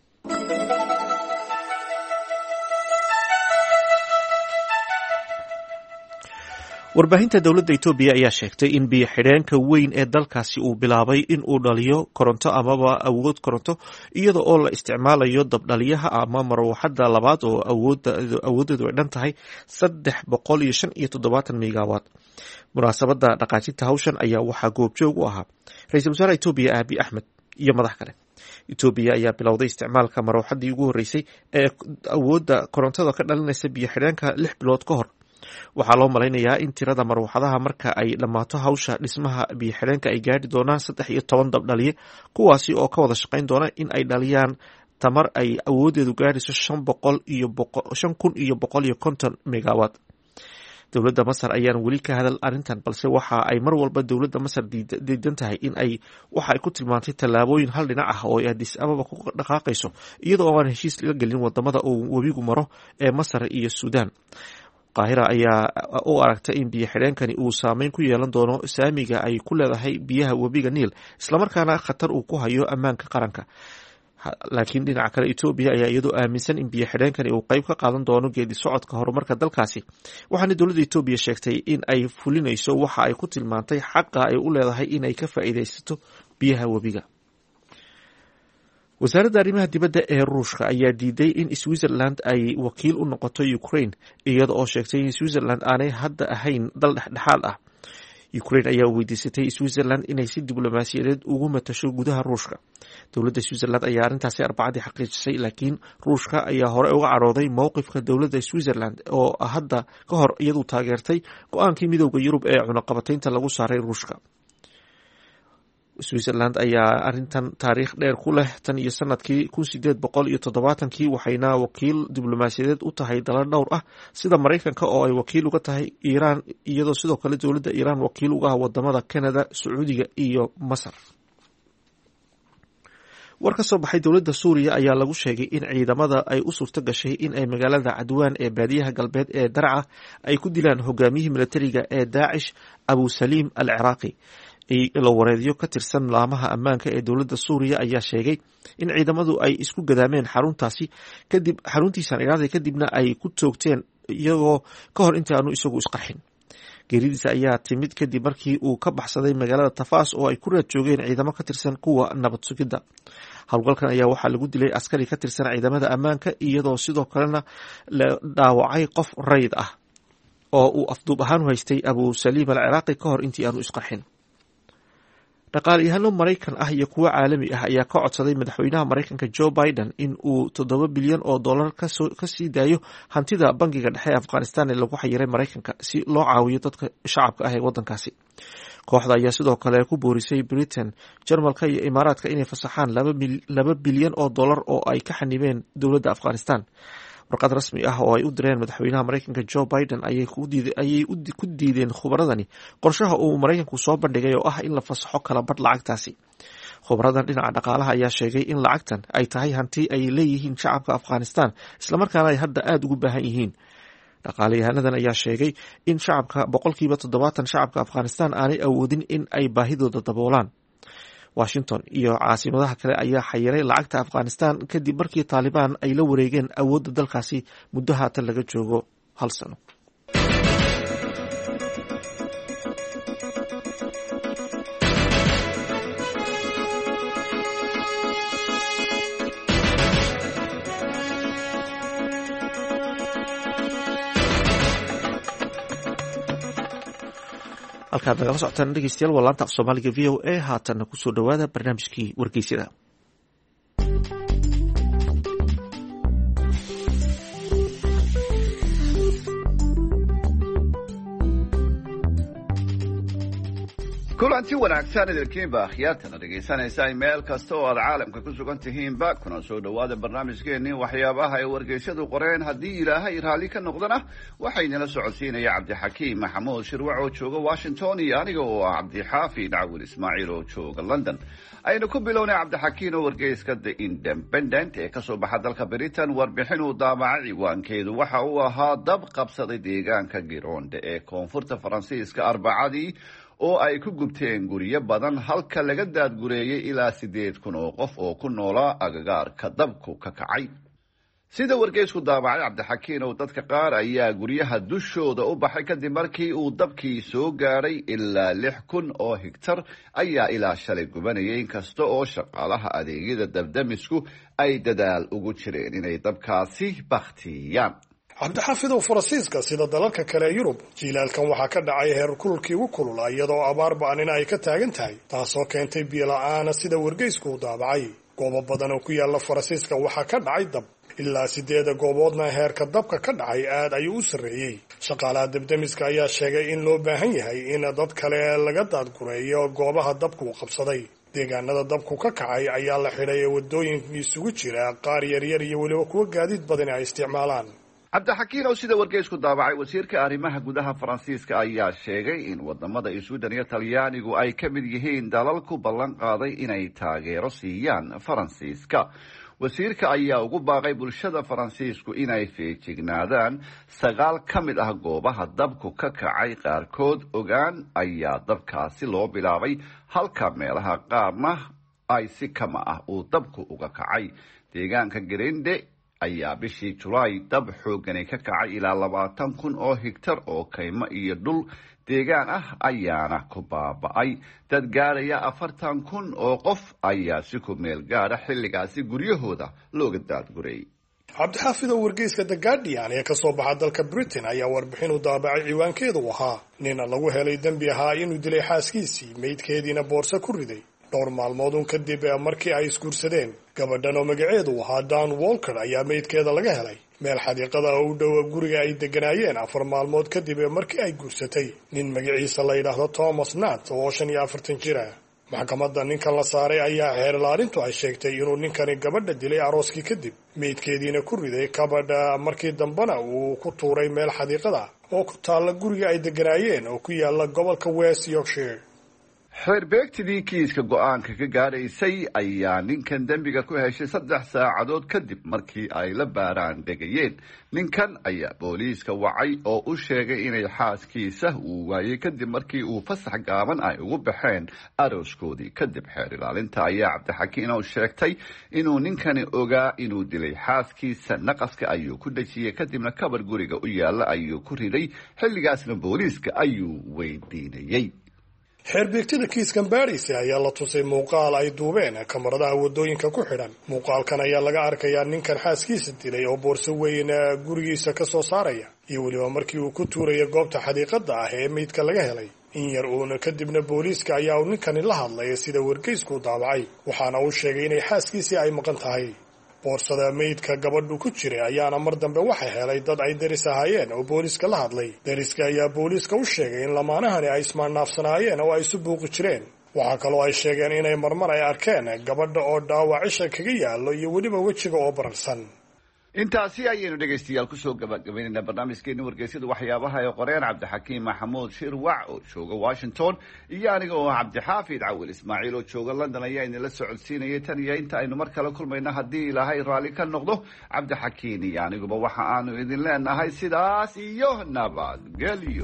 warbaahinta dowladda Itoobiya ayaa sheegtay in biyo xidheenka weyn ee dalkaasi uu bilaabay in uu dhaliyo koronto amaba awood koronto iyada oo la isticmaalayo dabdhaliyaha ama marwaxadda labaad oo awoodeedu ay dhan tahay saddex boqol iyo shan iyo toddobaatan megawatt. munaasabadda dhaqaajinta hawshan ayaa waxaa goobjoog u ahaa ra-iisul wasaaraha Itoobiya Abiy Ahmed iyo madax kale. Itoobiya ayaa bilowday isticmaalka marwaxaddii ugu horreysay ee awoodda korontada ka dhalinaysa biyo xidheenka lix bilood ka hor. waxaa loo malaynayaa in tirada marwaxadaha marka ay dhammaato hawsha dhismaha biyo xidheenka ay gaadhi doonaan saddex iyo toban dabdhaliye, kuwaasi oo ka wada shaqayn doona in ay dhaliyaan tamar ay awoodeedu gaadhayso shan kun iyo boqol iyo konton megawatt. dowladda Masar ayaan weli ka hadal arrintan, balse waxa ay mar walba dowladda Masar diidan tahay in ay waxa ay ku tilmaantay tallaabooyin hal dhinac ah oo ay Addis Ababa ku dhaqaaqayso iyada oo aan heshiis laga gelin wadamada uu webigu maro ee Masar iyo Suudaan. qaahira ayaa u aragtay in biyo xidheenkani uu saameyn ku yeelan doono saamiga ay ku leedahay biyaha webiga Niil, islamarkaana khatar uu ku hayo ammaanka qaranka. laakiin dhinaca kale Itoobiya ayaa iyadoo aaminsan in biyo xidheenkani uu qayb ka qaadan doono geedi socodka horumarka dalkaasi, waxaana dowladda Itoobiya sheegtay in ay fulinayso waxa ay ku tilmaantay xaqa ay u leedahay in ay ka faa'iidaysato biyaha webiga. wasaaradda arrimaha dibadda ee Ruushka ayaa diiday in Switzerland ay wakiil u noqoto Ukraine, iyada oo sheegtay in Switzerland aanay hadda ahayn dal dhexdhexaad ah. Ukraine ayaa weydiisatay Switzerland inay si diblomaasiyadeed ugu matasho gudaha Ruushka. dowladda Switzerland ayaa arrintaasi arbacadii xaqiijisay, laakiin Ruushka ayaa hore uga carooday mowqifka dowladda Switzerland oo hadda ka hor iyadu taageertay go-aankii midowda Yurub ee cunaqabataynta lagu saaray Ruushka. Switzerland ayaa arrintan taariikh dheer ku leh tan iyo sanadkii kun sideed boqol iyo toddobaatankii, waxayna wakiil diblomaasiyadeed u tahay dalal dhowr ah sida Maraykanka oo ay wakiil uga tahay Iiraan, iyadoo sidoo kale dowladda Iiraan wakiil uga ah wadamada Canada, Sacuudiga iyo Masar. war ka soo baxay dowladda Suuriya ayaa lagu sheegay in ciidamada ay u suurto gashay in ay magaalada Cadwaan ee baadiyaha galbeed ee Darca ay ku dilaan hogaamiyihii militariga ee Daacish Abu Saliim al-Ciraaqi. ilo wareedyo ka tirsan laamaha ammaanka ee dowladda Suuriya ayaa sheegay in ciidamadu ay isku gadaameen xaruntaasi kadib xaruntiisan iraada kadibna ay ku toogteen iyagoo ka hor intii aanu isagu isqarxin. geeridiisa ayaa timid kadib markii uu ka baxsaday magaalada Tafaas oo ay ku raad joogeen ciidamo ka tirsan kuwa nabad sugidda. howlgalkan ayaa waxaa lagu dilay askari ka tirsan ciidamada ammaanka, iyadoo sidoo kalena la dhaawacay qof rayid ah oo uu afduub ahaan u haystay Abu Saliim al-Ciraaqi ka hor intii aanu isqarxin. dhaqaaliyahano Maraykan ah iyo kuwa caalami ah ayaa ka codsaday madaxweynaha Maraykanka Joe Biden in uu toddoba bilyan oo dollar ka sii daayo hantida bangiga dhexe ee Afghanistan ee lagu xayiray Maraykanka si loo caawiyo dadka shacabka ah ee wadankaasi. kooxda ayaa sidoo kale ku boorisay Britain, Jarmalka iyo Imaaraadka inay fasaxaan laba bilyan oo dollar oo ay ka xanibeen dowladda Afghanistan. warqad rasmi ah oo ay u direen madaxweynaha Maraykanka Joe Biden ayay ku diideen khubaradani qorshaha uu Maraykanku soo bandhigay oo ah in la fasaxo kala badh lacagtaasi. khubaradan dhinaca dhaqaalaha ayaa sheegay in lacagtan ay tahay hanti ay leeyihiin shacabka Afghanistan, islamarkaana ay hadda aada ugu baahan yihiin. dhaqaaliyahanadan ayaa sheegay in shacabka boqolkiiba toddobaatan shacabka Afghanistan aanay awoodin in ay baahidooda daboolaan. Washington iyo caasimadaha kale ayaa xayiray lacagta Afghanistan kadib markii Taliban ay la wareegeen awoodda dalkaasi muddo haatan laga joogo hal sano. halkaad nagala socotaan dhegeystayaal waa laanta af soomaaliga v o a. haatanna kusoo dhowaada barnaamijkii wargeysyada. kulanti wanaagsan idinkiinba akhyaartana dhegaysanaysa meel kasta oo aad caalamka ku sugan tihiinba kuna soo dhawaada barnaamijkeenii waxyaabaha ay wargeysyadu qoreen haddii ilaahay raalli ka noqdana waxaynala socodsiinaya cabdixakiim maxamuud shirwac oo jooga washington iyo aniga oo ah cabdixaafi dhacwil ismaaciil oo jooga london. aynu ku bilownay cabdixakiim oo wargeyska the independent ee kasoo baxa dalka britain warbixin uu daabacay ciwaankeedu waxa uu ahaa dab qabsaday deegaanka gironde ee koonfurta faransiiska arbacadii oo ay ku gubteen guryo badan halka laga daadgureeyey ilaa sideed kun oo qof oo ku noolaa agagaarka dabku ka kacay. sida wargeysku daabacay cabdixakiin oo dadka qaar ayaa guryaha dushooda u baxay kadib markii uu dabkii soo gaadhay ilaa lix kun oo higtar ayaa ilaa shalay gubanayay inkasta oo shaqaalaha adeegyada dabdamisku ay dadaal ugu jireen inay dabkaasi baktiyaan. cabdixaafid oo faransiiska sida dalalka kale ee yurub jiilaalkan waxaa ka dhacay heer kululkii ugu kulula iyadoo abaar ba-anina ay ka taagan tahay taasoo keentay biyo la-aana sida wargeysku u daabacay. goobo badan oo ku yaala faransiiska waxaa ka dhacay dab ilaa sideeda gooboodna heerka dabka ka dhacay aad ayuu u sarreeyey. shaqaalaha dabdamiska ayaa sheegay in loo baahan yahay in dad kale laga daadgureeyo goobaha dabku u qabsaday. deegaanada dabku ka kacay ayaa la xidhay ee wadooyinka isugu jira qaar yaryar iyo weliba kuwa gaadiid badan ay isticmaalaan. cabdixakiin oo sida wargeysku daabacay wasiirka arrimaha gudaha faransiiska ayaa sheegay in wadamada Sweden iyo Talyaanigu ay ka mid yihiin dalalku ballan qaaday inay taageero siiyaan faransiiska. wasiirka ayaa ugu baaqay bulshada faransiisku inay feejignaadaan sagaal ka mid ah goobaha dabku ka kacay qaarkood ogaan ayaa dabkaasi loo bilaabay halka meelaha qaarna ay si kama ah uu dabku uga kacay. deegaanka Gironde ayaa bishii Julaay dab xoogani ka kacay ilaa labaatan kun oo higtar oo kaymo iyo dhul deegaan ah ayaana ku baaba'ay. dad gaaraya afartan kun oo qof ayaa si ku meel gaara xilligaasi guryahooda looga daadgureeyay. cabdixaafid oo wargeyska The Guardian ee kasoo baxa dalka Britain ayaa warbixin u daabacay ciwaankeedu ahaa nina lagu helay dembi ahaa inuu dilay xaaskiisii meydkeediina boorso ku riday dhowr maalmood un kadib markii ay isguursadeen. gabadhan oo magaceedu ahaa Dan Walker ayaa meydkeeda laga helay meel xadiiqada oo u dhow guriga ay deganaayeen afar maalmood kadib markii ay guursatay nin magaciisa la yidhaahdo Thomas Nat oo shan iyo afartan jir ah. maxkamadda ninkan la saaray ayaa xeer ilaalintu ay sheegtay inuu ninkani gabadha dilay arooskii kadib meydkeediina ku riday kabadha markii dambena uu ku tuuray meel xadiiqada oo ku taalla guriga ay deganaayeen oo ku yaala gobolka West Yorkshire. xeerbeegtidii kiiska go-aanka ka gaadhaysay ayaa ninkan dembiga ku heshay saddex saacadood kadib markii ay la baaraan degayeen. ninkan ayaa booliiska wacay oo u sheegay inay xaaskiisa uu waayey kadib markii uu fasax gaaban ay ugu baxeen arooskoodii kadib. xeer ilaalinta ayaa cabdixakiin oo sheegtay inuu ninkani ogaa inuu dilay xaaskiisa. naqaska ayuu ku dhejiyey kadibna kabar guriga u yaalla ayuu ku riday. xilligaasna booliiska ayuu weydiinayey. xeerbeegtada kiiskan baadhaysa ayaa la tusay muuqaal ay duubeen kamaradaha wadooyinka ku xidhan. muuqaalkan ayaa laga arkayaa ninkan xaaskiisa dilay oo boorso weyn gurigiisa ka soo saaraya iyo weliba markii uu ku tuuraya goobta xadiiqada ah ee meydka laga helay. in yar uuna kadibna booliiska ayaa uu ninkani la hadlay sida wargeysku daabacay waxaana uu sheegay inay xaaskiisii ay maqan tahay. boorsada meydka gabadhu ku jiray ayaana mar dambe waxay helay dad ay deris ahaayeen oo booliiska la hadlay. deriska ayaa booliiska u sheegay in lamaanahani ay ismaannaafsanaayeen oo ay isu buuqi jireen. waxaa kaloo ay sheegeen inay marmar ay arkeen gabadha oo dhaawac isha kaga yaallo iyo weliba wejiga oo bararsan. intaasi ayaynu dhegaystayaal kusoo gabagabaynaynaa barnaamijkeeni wargeysyada waxyaabaha ay qoreen. cabdixakiim maxamuud shirwac oo jooga washington iyo aniga oo cabdixaafid cawil ismaaciil oo jooga london ayaa idinla socodsiinayay. tan iyo inta aynu mar kale kulmayna haddii ilaahay raalli ka noqdo cabdixakiin iyo aniguba waxa aanu idin leenahay sidaas iyo nabadgelyo.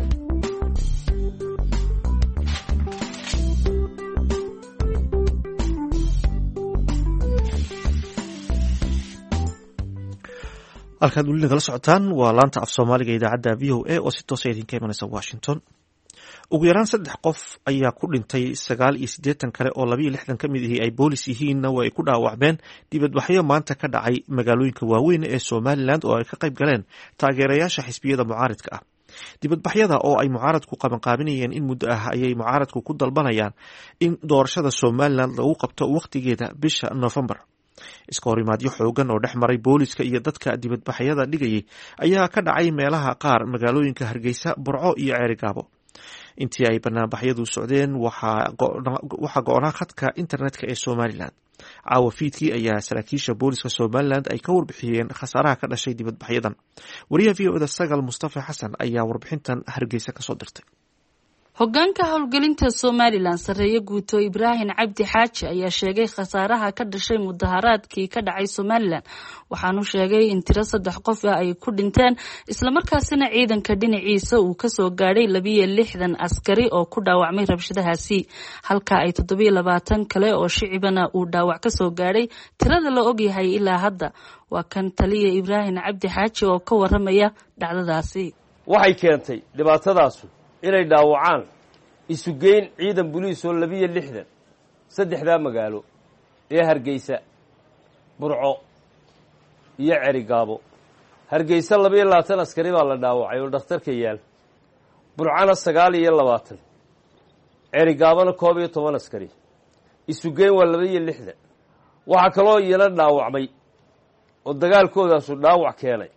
halkaad weli nagala socotaan waa laanta af soomaaliga idaacadda v o a oo si toosa idinka imanaysa washington. ugu yaraan saddex qof ayaa ku dhintay sagaal iyo siddeetan kale oo labiiyo lixdan ka mid ihii ay boolis yihiinna way ku dhaawacmeen dibadbaxyo maanta ka dhacay magaalooyinka waaweyn ee somalilan oo ay ka qayb galeen taageerayaasha xisbiyada mucaaridka ah. dibadbaxyada oo ay mucaaradku qabanqaabinayeen in muddo ah ayay mucaaradku ku dalbanayaan in doorashada somalilan lagu qabto wakhtigeeda bisha noofembar. iska horimaadyo xoogan oo dhex maray booliska iyo dadka dibadbaxyada dhigayay ayaa ka dhacay meelaha qaar magaalooyinka Hargeysa, Burco iyo Ceerigaabo. intii ay banaanbaxyadu socdeen waxaa go-naa khadka internetka ee somalilan. caawa fiidkii ayaa saraakiisha booliska somalilan ay ka warbixiyeen khasaaraha ka dhashay dibadbaxyadan. wariyaha v o da sagal mustafa xasan ayaa warbixintan hargeysa kasoo dirtay. hogaanka howlgelinta somalilan sareeye guuto ibraahim cabdi xaaji ayaa sheegay khasaaraha ka dhashay mudaharaadkii ka dhacay somalilan, waxaanu sheegay in tiro saddex qof ah ay ku dhinteen islamarkaasina ciidanka dhinaciisa uu kasoo gaadhay labiyo lixdan askari oo ku dhaawacmay rabshadahaasi, halka ay toddobiyo labaatan kale oo shicibana uu dhaawac kasoo gaadhay. tirada la ogyahay ilaa hadda waa kan taliya ibraahim cabdi xaaji oo ka waramaya dhacdadaasi. waxay keentay dhibaatadaasu inay dhaawacaan isugeyn ciidan buliis oo labiyo lixdan saddexdaa magaalo ee Hargeysa, Burco iyo Cerigaabo. Hargeysa labiyo labaatan askari baa la dhaawacay oo dhakhtarka yaal, Burcana sagaal iyo labaatan, Cerigaabona koob iyo toban askari, isugeyn waa labiyo lixdan. waxaa kaloo iyana dhaawacmay oo dagaalkoodaasu dhaawac keenay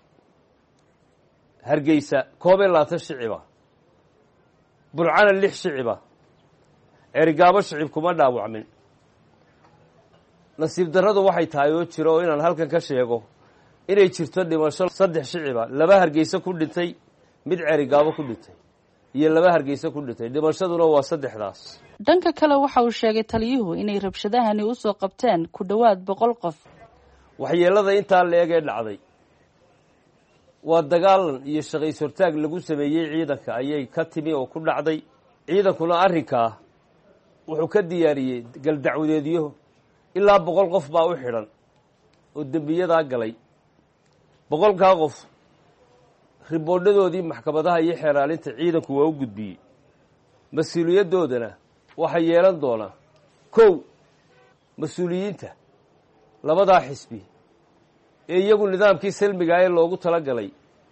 Hargeysa koob iyo labaatan shiciba, Burcana lix shiciba, Cerigaabo shicib kuma dhaawacmin. nasiib darradu waxay tahay oo jiro oo inaan halkan ka sheego inay jirto dhimasho saddex shiciba, laba Hargeysa ku dhintay, mid Cerigaabo ku dhintay iyo laba Hargeysa ku dhintay. dhimashaduna waa saddexdaas. dhanka kale waxa uu sheegay taliyuhu inay rabshadahani u soo qabteen ku dhowaad boqol qof. waxyeelada intaa la eeg ee dhacday waa dagaalan iyo shaqays hortaag lagu sameeyey ciidanka ayay ka timi oo ku dhacday. ciidankuna arrinkaa wuxuu ka diyaariyey galdacwadeedyo ilaa boqol qof baa u xidhan oo dembiyadaa galay. boqolkaa qof riboodhadoodii maxkamadaha iyo xeeraalinta ciidanku waa u gudbiyey. mas-uuliyadoodana waxay yeelan doonaa kow mas-uuliyiinta labadaa xisbi ee iyagu nidaamkii salmiga ee loogu talagalay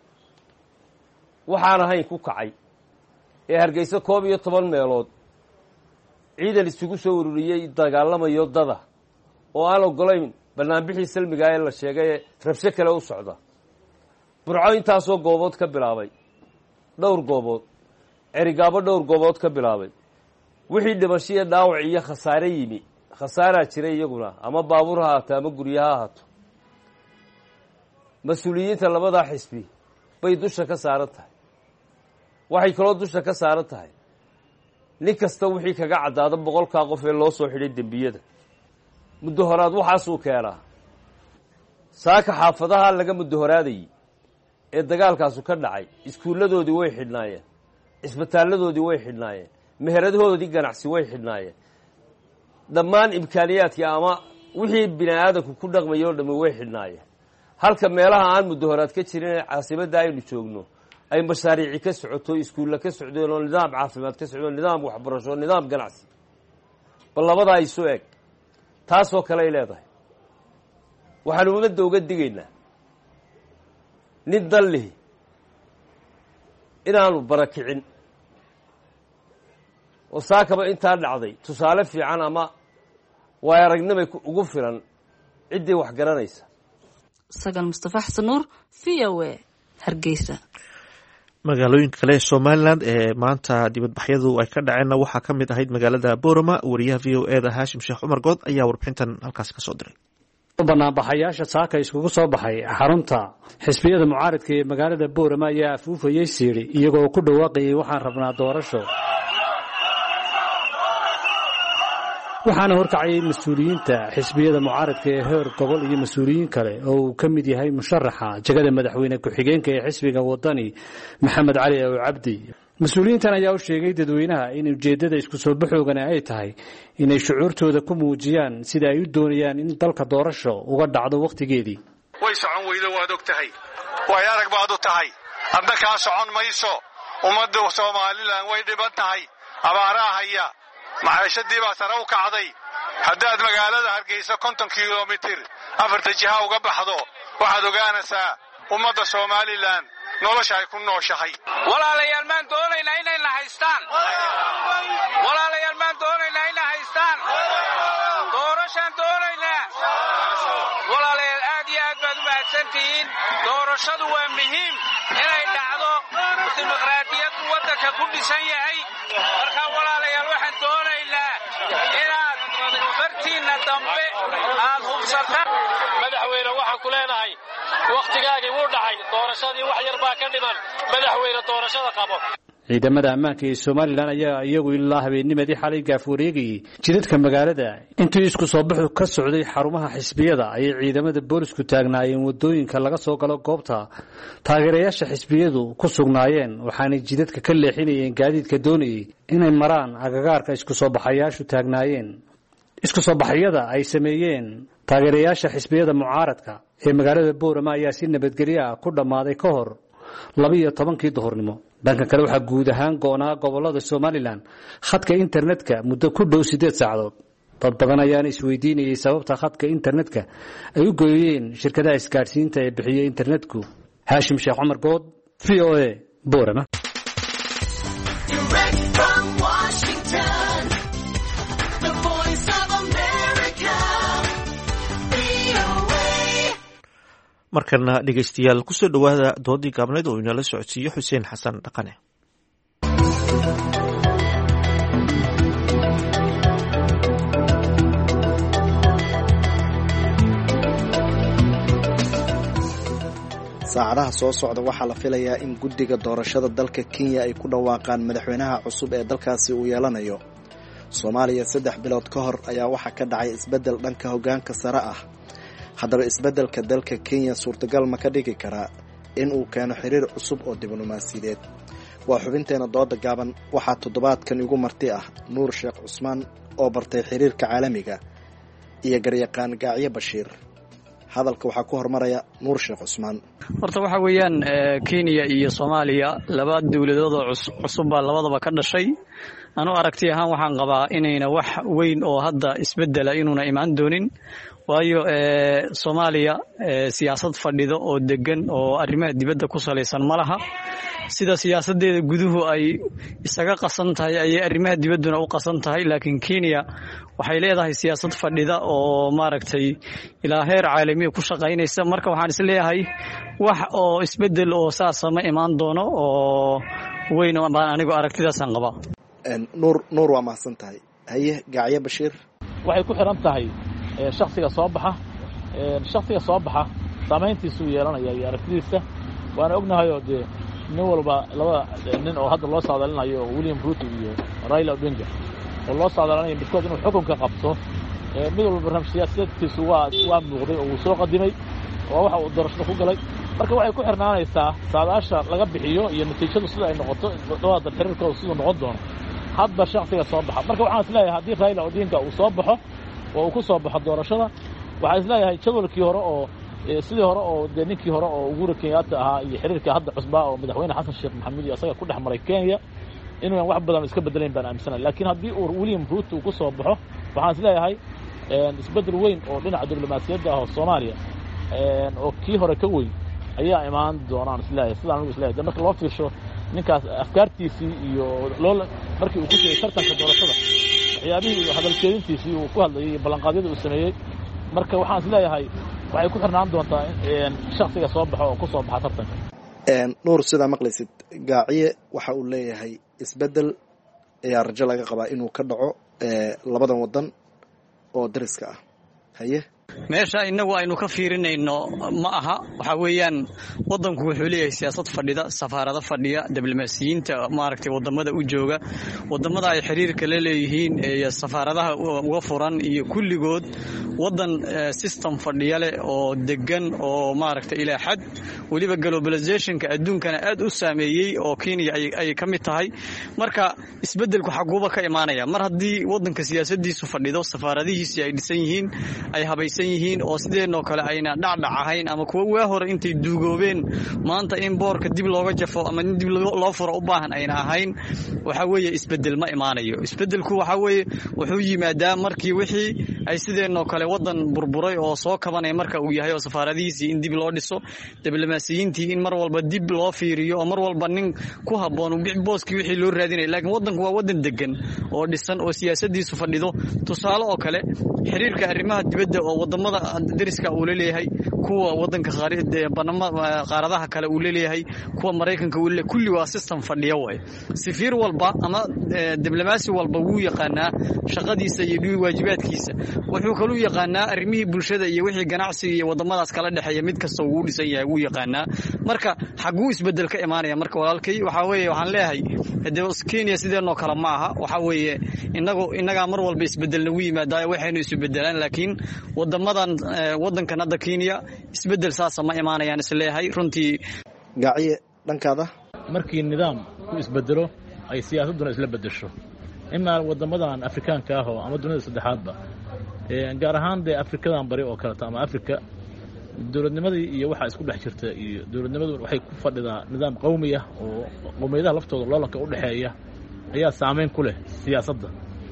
waxaan ahayn ku kacay, ee Hargeysa koob iyo toban meelood ciidan isugu soo ururiyey dagaalamayo dada oo aan ogolayn banaanbixii salmiga ee la sheegay ee rabsho kale u socda. Burco intaasoo goobood ka bilaabay, dhowr goobood, Cerigaabo dhowr goobood ka bilaabay. wixii dhimashiya dhaawac iyo khasaare yimi, khasaaraa jiray iyaguna, ama baabuur ha haato ama guryo ha haato. mas-uuliyiinta labadaa xisbi bay dusha ka saaran tahay. waxay kaloo dusha ka saaran tahay nin kasta wixii kaga caddaada boqolkaa qof ee loo soo xidhay dembiyada. muddo horaad waxaasuu keenaa. saaka xaafadaha laga muddo horaadayey ee dagaalkaasu ka dhacay, iskuulladoodii way xidhnaayeen, cisbitaalladoodii way xidhnaayeen, meheradahoodii ganacsi way xidhnaayeen. dhammaan imkaaniyaadkii ama wixii bini aadanku ku dhaqmayay oo dhammi way xidhnaayeen. halka meelaha aan muddo horaad ka jirin ee caasimadda aynu joogno ay mashaariici ka socoto, iskuulla ka socdeen oo nidaam caafimaad ka socdo, nidaam waxbarasho, nidaam ganacsi. bal labadaa isu eg, taasoo kale ay leedahay. waxaanu ummadda uga digaynaa nin dan lihi inaanu barakicin oo saakaba intaa dhacday tusaale fiican ama waay aragnimay ugu filan ciddii wax garanaysa. sagal mustafa xasan nuur, v o a, Hargeysa. magaalooyinka kale ee somalilan ee maanta dibadbaxyadu ay ka dhaceenna waxaa ka mid ahayd magaalada Boorama. wariyaha v o e da Haashim Sheekh Cumar Good ayaa warbixintan halkaas ka soo diray. banaanbaxayaasha saaka iskugu soo baxay xarunta xisbiyada mucaaradka ee magaalada Boorama ayaa afuufayay siiri iyagoo ku dhawaaqayay waxaan rabnaa doorasho. waxaana horkacayay mas-uuliyiinta xisbiyada mucaaradka ee heer gobol iyo mas-uuliyiin kale oo uu ka mid yahay musharaxa jagada madaxweyne ku-xigeenka ee xisbiga wadani maxamed cali oo cabdi. mas-uuliyiintan ayaa u sheegay dadweynaha in ujeeddada isku soo baxoogana ay tahay inay shucuurtooda ku muujiyaan sida ay u doonayaan in dalka doorasho uga dhacdo wakhtigeedii. way socon weydo waad og tahay, way arag baad u tahay, hadda kaa socon mayso. ummadda Somalilan way dhiban tahay, abaaraa haya, maciishadii baa sare u kacday. haddaad magaalada Hargeysa konton kilomitir afarta jiha uga baxdo waxaad ogaanaysaa ummadda Somalilan nolosha ay ku nooshahay. walaalayaal maan doonaynaa inay na haystaan, walaalayaal maan doonaynaa inay haystaan, doorashaan doonaynaa. walaalayaal aad iyo aad baad u mahadsan mahadsantihiin. doorashadu waa muhiim inay dhacdo, dimuqraadiyaddu waddanka ku dhisan yahay. marka walaalayaal waxaan doonaynaa inaad fartiinna dambe aad hubsataan. madaxweyne waxaan ku leenahay wakhtigaagii wuu dhacay, doorashadii wax yar baa ka dhiman. madaxweyne doorashada qabo. ciidamada ammaanka ee Soomaaliland ayaa iyagu ilaa habeennimadii xalay gaaf wareegay jidadka magaalada intii isku soo baxu ka socday xarumaha xisbiyada ay ciidamada boolisku taagnaayeen wadooyinka laga soo galo goobta taageerayaasha xisbiyadu ku sugnaayeen waxaana jidadka ka leexinayeen gaadiidka doonayay inay maraan agagaarka isku soo baxayaashu taagnaayeen isku soo baxyada ay sameeyeen taageerayaasha xisbiyada mucaaradka ee magaalada Boorama ayaa si nabadgelyo ah ku dhamaaday ka hor laba iyo tobankii duhurnimo. dhanka kale waxaa guud ahaan go'naa gobolada Soomaaliland khadka internetka muddo ku dhow sideed saacadood. dad badan ayaana isweydiinayay sababta khadka internetka ay u gooyeen shirkadaha isgaarsiinta ee bixiya internetku. Haashim Sheekh Cumar Good, V O A, Boorama. markana dhegaystayaal ku soo dhawaada doodii gaabneed oo inala socodsiiyo Xuseen Xasan Dhaqane. saacadaha soo socda waxaa la filayaa in guddiga doorashada dalka Kenya ay ku dhawaaqaan madaxweynaha cusub ee dalkaasi uu yeelanayo. Soomaaliya saddex bilood ka hor ayaa waxaa ka dhacay isbeddel dhanka hoggaanka sare ah. haddaba isbeddelka dalka Kenya suurtagal ma ka dhigi karaa in uu keeno xiriir cusub oo diblomaasiyadeed? waa xubinteena dooda gaaban. waxaa toddobaadkan igu marti ah Nuur Sheekh Cusmaan oo bartay xiriirka caalamiga iyo garyaqaan Gaaciye Bashiir. hadalka waxaa ku hormaraya Nuur Sheekh Cusmaan. horta waxa weeyaan Kenya iyo Soomaaliya laba dawladood oo cusub baa labadaba ka dhashay. anu aragti ahaan waxaan qabaa inayna wax weyn oo hadda isbeddela inuuna imaan doonin. waayo ee Soomaaliya ee siyaasad fadhido oo degan oo arrimaha dibadda ku saleysan malaha. sida siyaasadeeda guduhu ay isaga qasan tahay ay arrimaha dibadduna u qasan tahay, laakiin Kenya waxay leedahay siyaasad fadhida oo maaragtay ilaa heer caalami ku shaqaynaysa. marka waxaan is leeyahay wax oo isbeddel oo saasama imaan doono oo weyn oo baan anigu aragtidaasaan qabaa. nuur nuur waa mahadsan tahay. haye Gaaciye Bashiir. waxay ku xiran tahay shakhsiga soo baxa shakhsiga soo baxa saameyntiisu yeelanaya iyo aragtidiisa. waana ognahay oo dee nin walba laba nin oo hadda loo saadaalinayo William Ruto iyo Raila Odinga oo loo saadaalinayo midkood inuu xukunka qabto. mid walba barnaamij siyaasadeedkiisu waa waa muuqday oo uu soo qadimay oo waxa uu doorashada ku galay. marka waxay ku xirnaanaysaa saadaasha laga bixiyo iyo natiijadu sida ay noqoto dhawaadan xiriirkooda siduu noqon doono hadba shakhsiga soo baxa. marka waxaan is leeyahay haddii Raila Odinga uu soo baxo oo uu ku soo baxo doorashada, waxaan is leeyahay jadwalkii hore oo sidii hore oo dee ninkii hore oo Uhuru Kenyatta ahaa iyo xiriirka hadda cusbaa oo madaxweyne Xasan Sheekh Maxamuud iyo asaga ku dhex maray Kenya inuu wax badan iska bedelayn baan aaminsanahay. laakiin haddii uu William Ruto uu ku soo baxo, waxaan is leeyahay isbeddel weyn oo dhinaca diblomaasiyadda ah oo Soomaaliya oo kii hore ka weyn ayaa imaan doonaan is leeyahay. sidaan anigu is leeyahay marka loo fiirsho ninkaas afkaartiisii iyo loo markii uu ku jiray tartanka doorashada waxyaabihii iyo hadalkeedintiisii uu ku hadlayay iyo ballanqaadyada uu sameeyey. marka waxaan is leeyahay waxay ku xirnaan doontaa shakhsiga soo baxo oo ku soo baxa tartanka. nuur sidaa maqlaysid Gaaciye waxa uu leeyahay isbeddel ayaa rajo laga qabaa inuu ka dhaco labadan wadan oo dariska ah. haye meesha inagu aynu ka fiirinayno ma aha. waxa weeyaan wadanku wuxuu leeyahay siyaasad fadhida, safaarado fadhiya, diblomaasiyiinta maaragtay wadamada u jooga, wadamada ay xiriirka la leeyihiin ee safaaradaha uga furan iyo kulligood wadan system fadhiya leh oo degan oo maaragtay ilaa xad waliba globalizationka adduunkana aad u saameeyay oo Kenya ay ay kamid tahay. marka isbeddelku xaguuba ka imaanaya mar haddii wadanka siyaasadiisu fadhido, safaaradihiisa ay dhisan yihiin, ay habaysan yihiin oo sideenoo kale ayna dhacdhac ahayn ama kuwa waa hore intay duugoobeen maanta in boorka dib looga jafo ama in dib loo furo u baahan ayna ahayn. waxa weeye isbeddel ma imaanayo. isbeddelku waxa weeye wuxuu yimaadaa markii wixii ay sideenoo kale wadan burburay oo soo kabanay marka uu yahay oo safaaradihiisii in dib loo dhiso, diblomaasiyiintii in mar walba dib loo fiiriyo oo mar walba nin ku habboon booskii wixii loo raadinay. laakiin wadanku waa wadan degan oo dhisan oo siyaasadiisu fadhido. tusaale oo kale xiriirka arrimaha dibadda oo wadamada dariska uu leeyahay kuwa wadanka qaaradaha kale uu leeyahay kuwa Mareykanka uu leeyahay kulli waa system fadhiya way safiir walba ama diblomaasi walba wuu yaqaanaa shaqadiisa iyo waajibaadkiisa wuxuu kale u yaqaanaa arrimihii bulshada iyo wixii ganacsiga iyo wadamadaas kala dhaxeeya mid kasta uu dhisan yahay wuu yaqaanaa marka xaguu isbedel ka imaanaya marka walaalkay waxa weeye waxaan leeyahay Kenya sideenoo kale ma aha waxa weeye inagu inaga mar walba isbedelna u yimaada waxaynu isu bedelaan laakiin wadamadan wadankan hadda Kenya isbedel saas ma imaanayaan isleeyahay runtii gaciye dhankaada markii nidaam ku isbedelo ay siyaasaduna isla bedesho ima wadamadan Afrikaanka ah oo ama dunida saddexaadba ee gaar ahaan de Afrikadan bari oo kale ama Afrika dawladnimadii iyo waxa isku dhex jirta iyo dawladnimadu waxay ku fadhidaa nidaam qowmi ah oo qowmiyadaha laftooda loolanka u dhaxeeya ayaa saameyn ku leh siyaasadda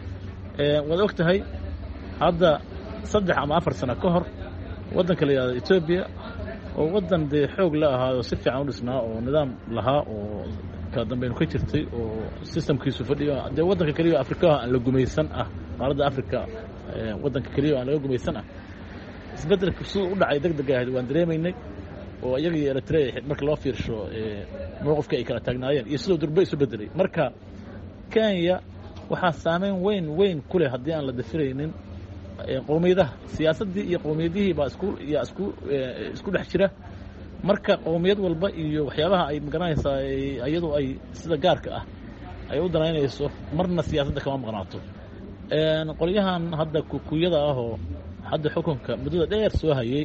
ee wada ogtahay hadda saddex ama afar sano ka hor wadanka la yiraahdo Ethiopia oo wadan de xoog la ahaado si fiican u dhisnaa oo nidaam lahaa oo ka dambeyn ku jirtay oo systemkiisu fadhiyo de wadanka kaliya Afrika aan la gumaysan ah qaaradda Afrika wadanka kaliya aan la gumaysan ah isbedelku soo u dhacay degdeg ah waan dareemaynay oo iyaga iyo Eritrea marka loo fiirsho ee mowqifka ay kala taagnaayeen iyo sidoo durba isu bedelay marka Kenya waxa saameyn weyn weyn ku leh hadii aan la dafiraynin qowmiyadaha siyaasadii iyo qowmiyadihii baa isku iyo isku isku dhex jira marka qowmiyad walba iyo waxyaabaha ay magaranaysaa iyadoo ay sida gaarka ah ay u danaynayso marna siyaasadda kama maqnaato een qolyahan hadda kukuyada ah oo hadda xukunka muddada dheer soo hayay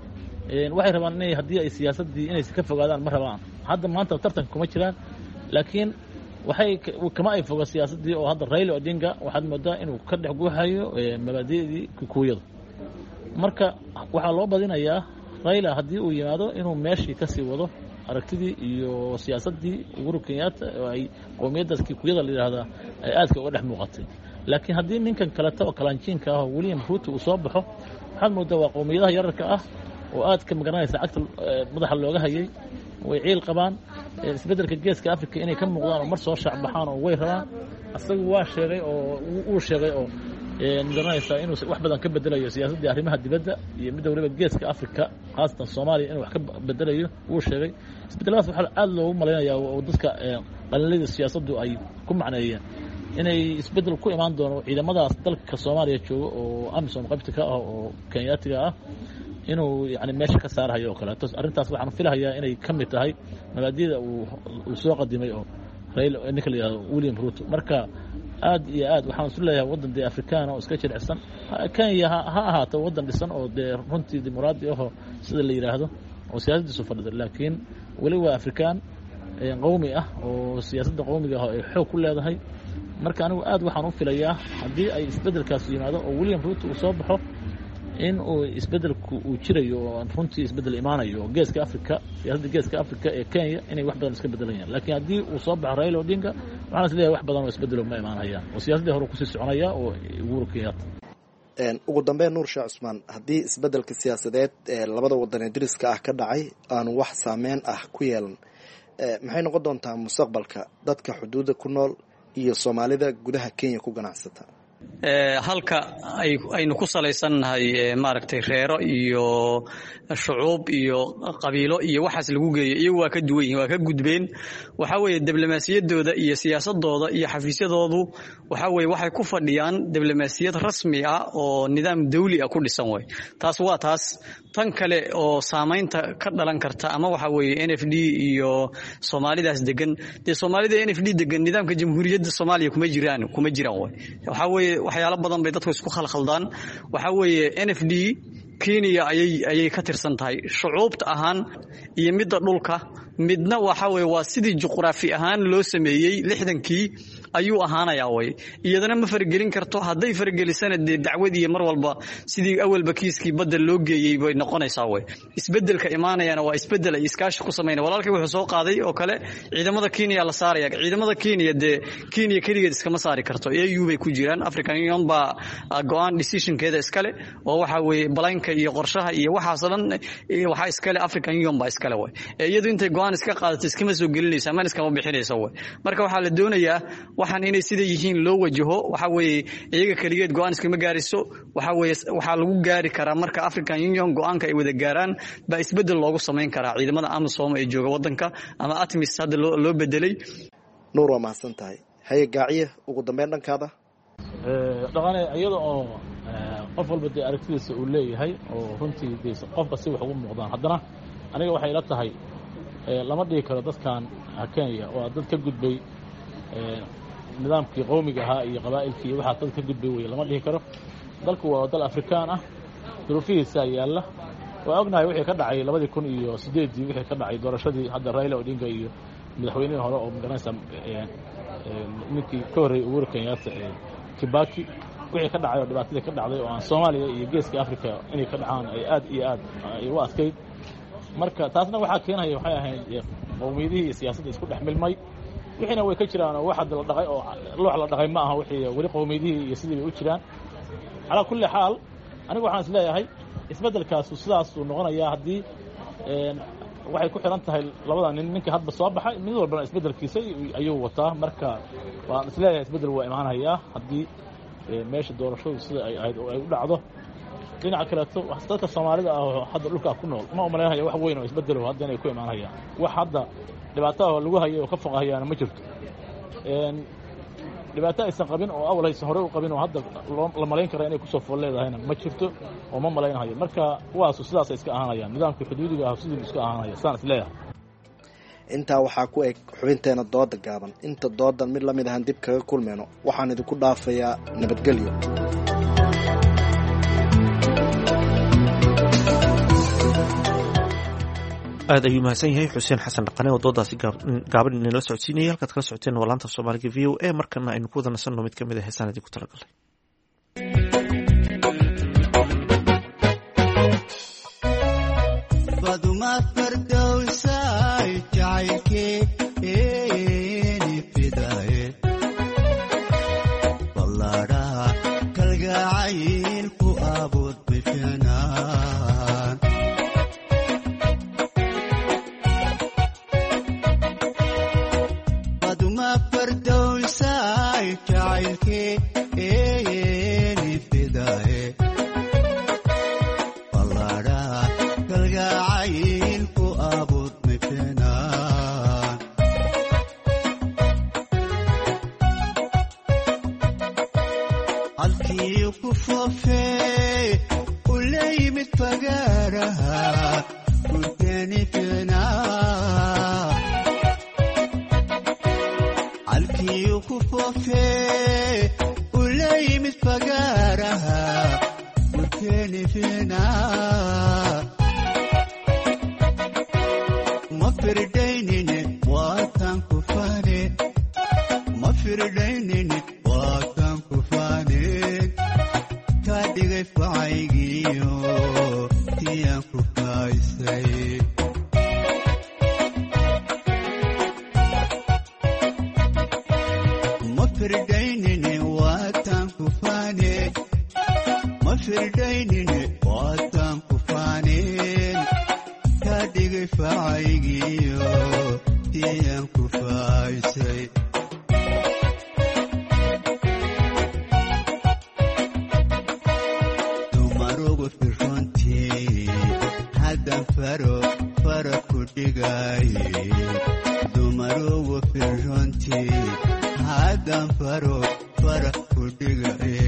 een waxay rabaan inay hadii ay siyaasadii inay ka fogaadaan ma rabaan hadda maanta tartan kuma jiraan laakiin waxay kama ay foga siyaasadii oo hadda Raila Odinga waxaad moodaa inuu ka dhex guuxayo mabaadi'dii kukuyada marka waxa loo badinayaa Raila hadii uu yimaado inuu meeshii ka sii wado aragtidii iyo siyaasadii Uhuru Kenyatta oo ay qowmiyadaas kukuyada la yiraahdo ay aadka uga dhex muuqatay laakiin hadii ninkan kale ta oo kalaanjiinka ah William Ruto uu soo baxo waxaad moodaa waa qowmiyadaha yararka ah oo aad ka magaranaysa agta madaxa looga hayay way ciil qabaan isbedelka geeska Afrika inay ka muuqdaan oo mar soo shacab baxaan oo way rabaan asagu waa sheegay oo uu sheegay oo ee magaranaysa inuu wax badan ka bedelayo siyaasadda arrimaha dibadda iyo mid waliba geeska Afrika qaasatan Soomaaliya inuu wax ka bedelayo uu sheegay isbedeladaas waxa aad loogu maleynayaa oo dadka qalinleyda siyaasaddu ay ku macneeyeen inay isbedel ku imaan doono ciidamadaas dalka Soomaaliya jooga oo AMISOM qaybta ah oo Kenyaatiga ah inuu yaani meesha ka saarayo oo kale arintaas waxaan filayaa inay kamid tahay mabaadiida uu soo qadimay oo Raila Nicolas William Ruto marka aad iyo aad waxaan isku leeyahay wadan de Afrikaan oo iska jiricsan Kenya ha ahaato wadan dhisan oo de runtii dimuqraadi ah sida la yiraahdo oo siyaasaddiisu fadhido laakiin wali waa Afrikaan qowmi ah oo siyaasadda qowmiga ah ay xoog ku leedahay marka anigu aad waxaan u filayaa hadii ay isbedelkaas yimaado oo William Ruto uu soo baxo in uu isbedelku uu jirayo oo runtii isbedel imaanayo geeska Afrika siyaasadda geeska Afrika ee Kenya inay wax badan iska bedelayaan laakiin hadii uu soo baxo Raila Odinga waxaan isleeyahay wax badan oo isbedel ma imaanayaan oo siyaasadda hore ku sii soconaya oo Uhuru Kenyatta een ugu dambeyn Nuur Sheekh Cusmaan hadii isbedelka siyaasadeed ee labada wadan ee dariska ah ka dhacay aan wax saameyn ah ku yeelan maxay noqon doontaa mustaqbalka dadka xuduudda ku nool iyo Soomaalida gudaha Kenya ku ganacsata ee halka ay aynu ku salaysannahay maaragtay reero iyo shucuub iyo qabiilo iyo waxaas lagu geeyay iyagu waa ka duwan yihiin waa ka gudbeen waxa weeye diblomaasiyadooda iyo siyaasadooda iyo xafiisyadoodu waxa weeye waxay ku fadhiyaan diblomaasiyad rasmi ah oo nidaam dawli ah ku dhisan way taas waa taas tan kale oo saameynta ka dhalan karta ama waxa weeye N F D iyo Soomaalidaas degan de Soomaalida N F D degan nidaamka jamhuuriyadda Soomaaliya kuma jiraan kuma jiraan way waxa weeye waxyaalo badan bay dadku isku khalkhaldaan waxa weeye N F D Kenya ayay ayay ka tirsan tahay shucuubta ahaan iyo midda dhulka midna waxa weeye waa sidii juqraafi ahaan loo sameeyay lixdankii ayuu ahaanayaa way iyadana ma fargelin karto haday fargelisana dacwad iyo mar walba sidii awalba kiiskii badal loo geeyay bay noqonaysaa way isbedelka imaanayana waa isbedel ay iskaashi ku sameeyeen walaalkay wuxuu soo qaaday oo kale ciidamada Kenya la saaraya ciidamada Kenya de Kenya kaligeed iskama saari karto A U bay ku jiraan African Union ba go'aan decision keeda iskale oo waxa weeye balanka iyo qorshaha iyo waxa salan waxa iskale African Union ba iskale way iyadu intay go'aan iska qaadato iskama soo gelinayso ama iskama bixinayso way marka waxa la doonayaa waxaan inay sida yihiin loo wajaho waxa weeye iyaga kaligeed go'aan iskama gaariso waxa weeye waxa lagu gaari karaa marka African Union go'aanka ay wada gaaraan ba isbedel loogu sameyn karaa ciidamada AMISOM ee jooga wadanka ama ATMIS hadda loo bedelay nuur waa mahadsantahay haye gaaciye ugu dambeyn dhankaada ee dhaqane iyada oo qof walba de aragtidiisa uu leeyahay oo runtii deeso qofka si wax ugu muuqdaan haddana aniga waxay ila tahay ee lama dhigi karo dadkan Kenya oo dad ka gudbay ee nidaamkii qowmiga ahaa iyo qabaa'ilkii waxa dad ka gudbay way lama dhigi karo dalku waa dal Afrikaan ah duruufihiisa yaala waa ognahay wixii ka dhacay labadii kun iyo siddeed wixii ka dhacay doorashadii hadda Raila Odinga iyo madaxweynihii hore oo magaranaysa ee ninkii ka horreeyay Uhuru Kenyatta ee Kibaki wixii ka dhacay oo dhibaatada ka dhacday oo aan Soomaaliya iyo geeska Afrika inay ka dhacaan ay aad iyo aad ay u adkeyd marka taasna waxa keenaya waxay ahayd qowmiyadii siyaasadda isku dhaxmilmay wixina way ka jiraan oo waxa la dhaqay oo loox la dhaqay ma aha wixii wali qowmiyadii iyo sidii ay u jiraan ala kulli xaal anigu waxaan isleeyahay isbedelkaas sidaas uu noqonayaa hadii een waxay ku xiran tahay labada nin ninka hadba soo baxay mid walba isbedelkiisa ayuu wataa marka waan isleeyahay isbedel waa imaanayaa hadii meesha doorashadu sida ay ahayd oo ay u dhacdo dhinaca kale dadka Soomaalida ah hadda dhulka ku nool ma umaleeyahay wax weyn oo isbedel oo hadda ay ku imaanayaan wax hadda dhibaato lagu hayo oo ka foqahayaan ma jirto een dhibaato aysan qabin oo awal aysan hore u qabin oo hadda la maleyn karo inay ku soo fool leedahayna ma jirto oo ma maleynayo marka kuwaas sidaas ay iska ahaanayaan nidaamka xuduudiga ah sidii iska ahaanaya saan isleeyahay intaa waxaa ku eg xubinteena dooda gaaban inta doodan mid lamid ahaan dib kaga kulmeyno waxaan idinku dhaafayaa nabadgelyo aad ayuu mahadsan yahay xuseen xasan dhaqane oo doodaasi gaaban inala socodsiinayay halkaad kala socoteen waa laanta soomaaliga v o a markana aynu ku wada nasanno mid ka mid a heesaan idinku talagalay baduma fardowsay jacaylkeeni fidaye ballaadhaha kalgacayl ku abuud bifinaan baduma fardowsay jacaylkeeni fidaye halkii ku foofee u la yimid fagaaraha gurteeni fiinaa halkii ku foofee u la yimid fagaaraha gurteeni fiinaa ma firdaynine waataan ku faane ma firdaynine waataan ku faaneen kaa dhigay facaygiyo tiyaan ku faaysay ma firdaynine waataan ku faane ma firdaynine waataan ku faaneen kaa dhigay facaygiyo tiyaan ku faaysay dumarugu firrontii haddan faro fara ku dhigaye dumarugu firrontii haddan faro fara ku dhigaye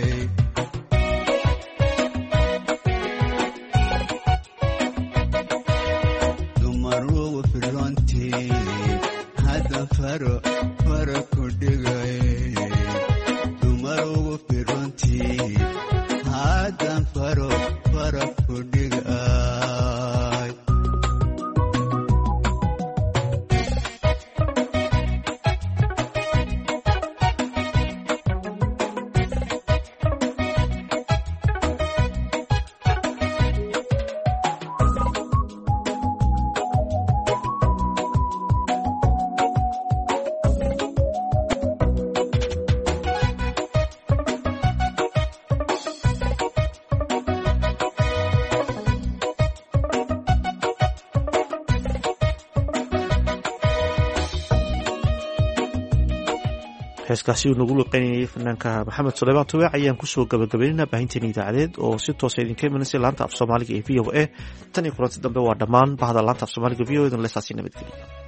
dumarugu firrontii haddan faro fara ku dhigaye dumarugu firrontii haddan faro fara ku dhigay heeskaasi uu nagu luqeynayay fanaanka maxamed suleymaan tubeec ayaan kusoo gabagabaynaynaa baahinteena idaacadeed oo si toosa idinka imanaysa laanta af soomaaliga ee v o a tan iyo kulanti dambe waa dhammaan bahda laanta af soomaaliga v o a dan leesaasi nabadgeliya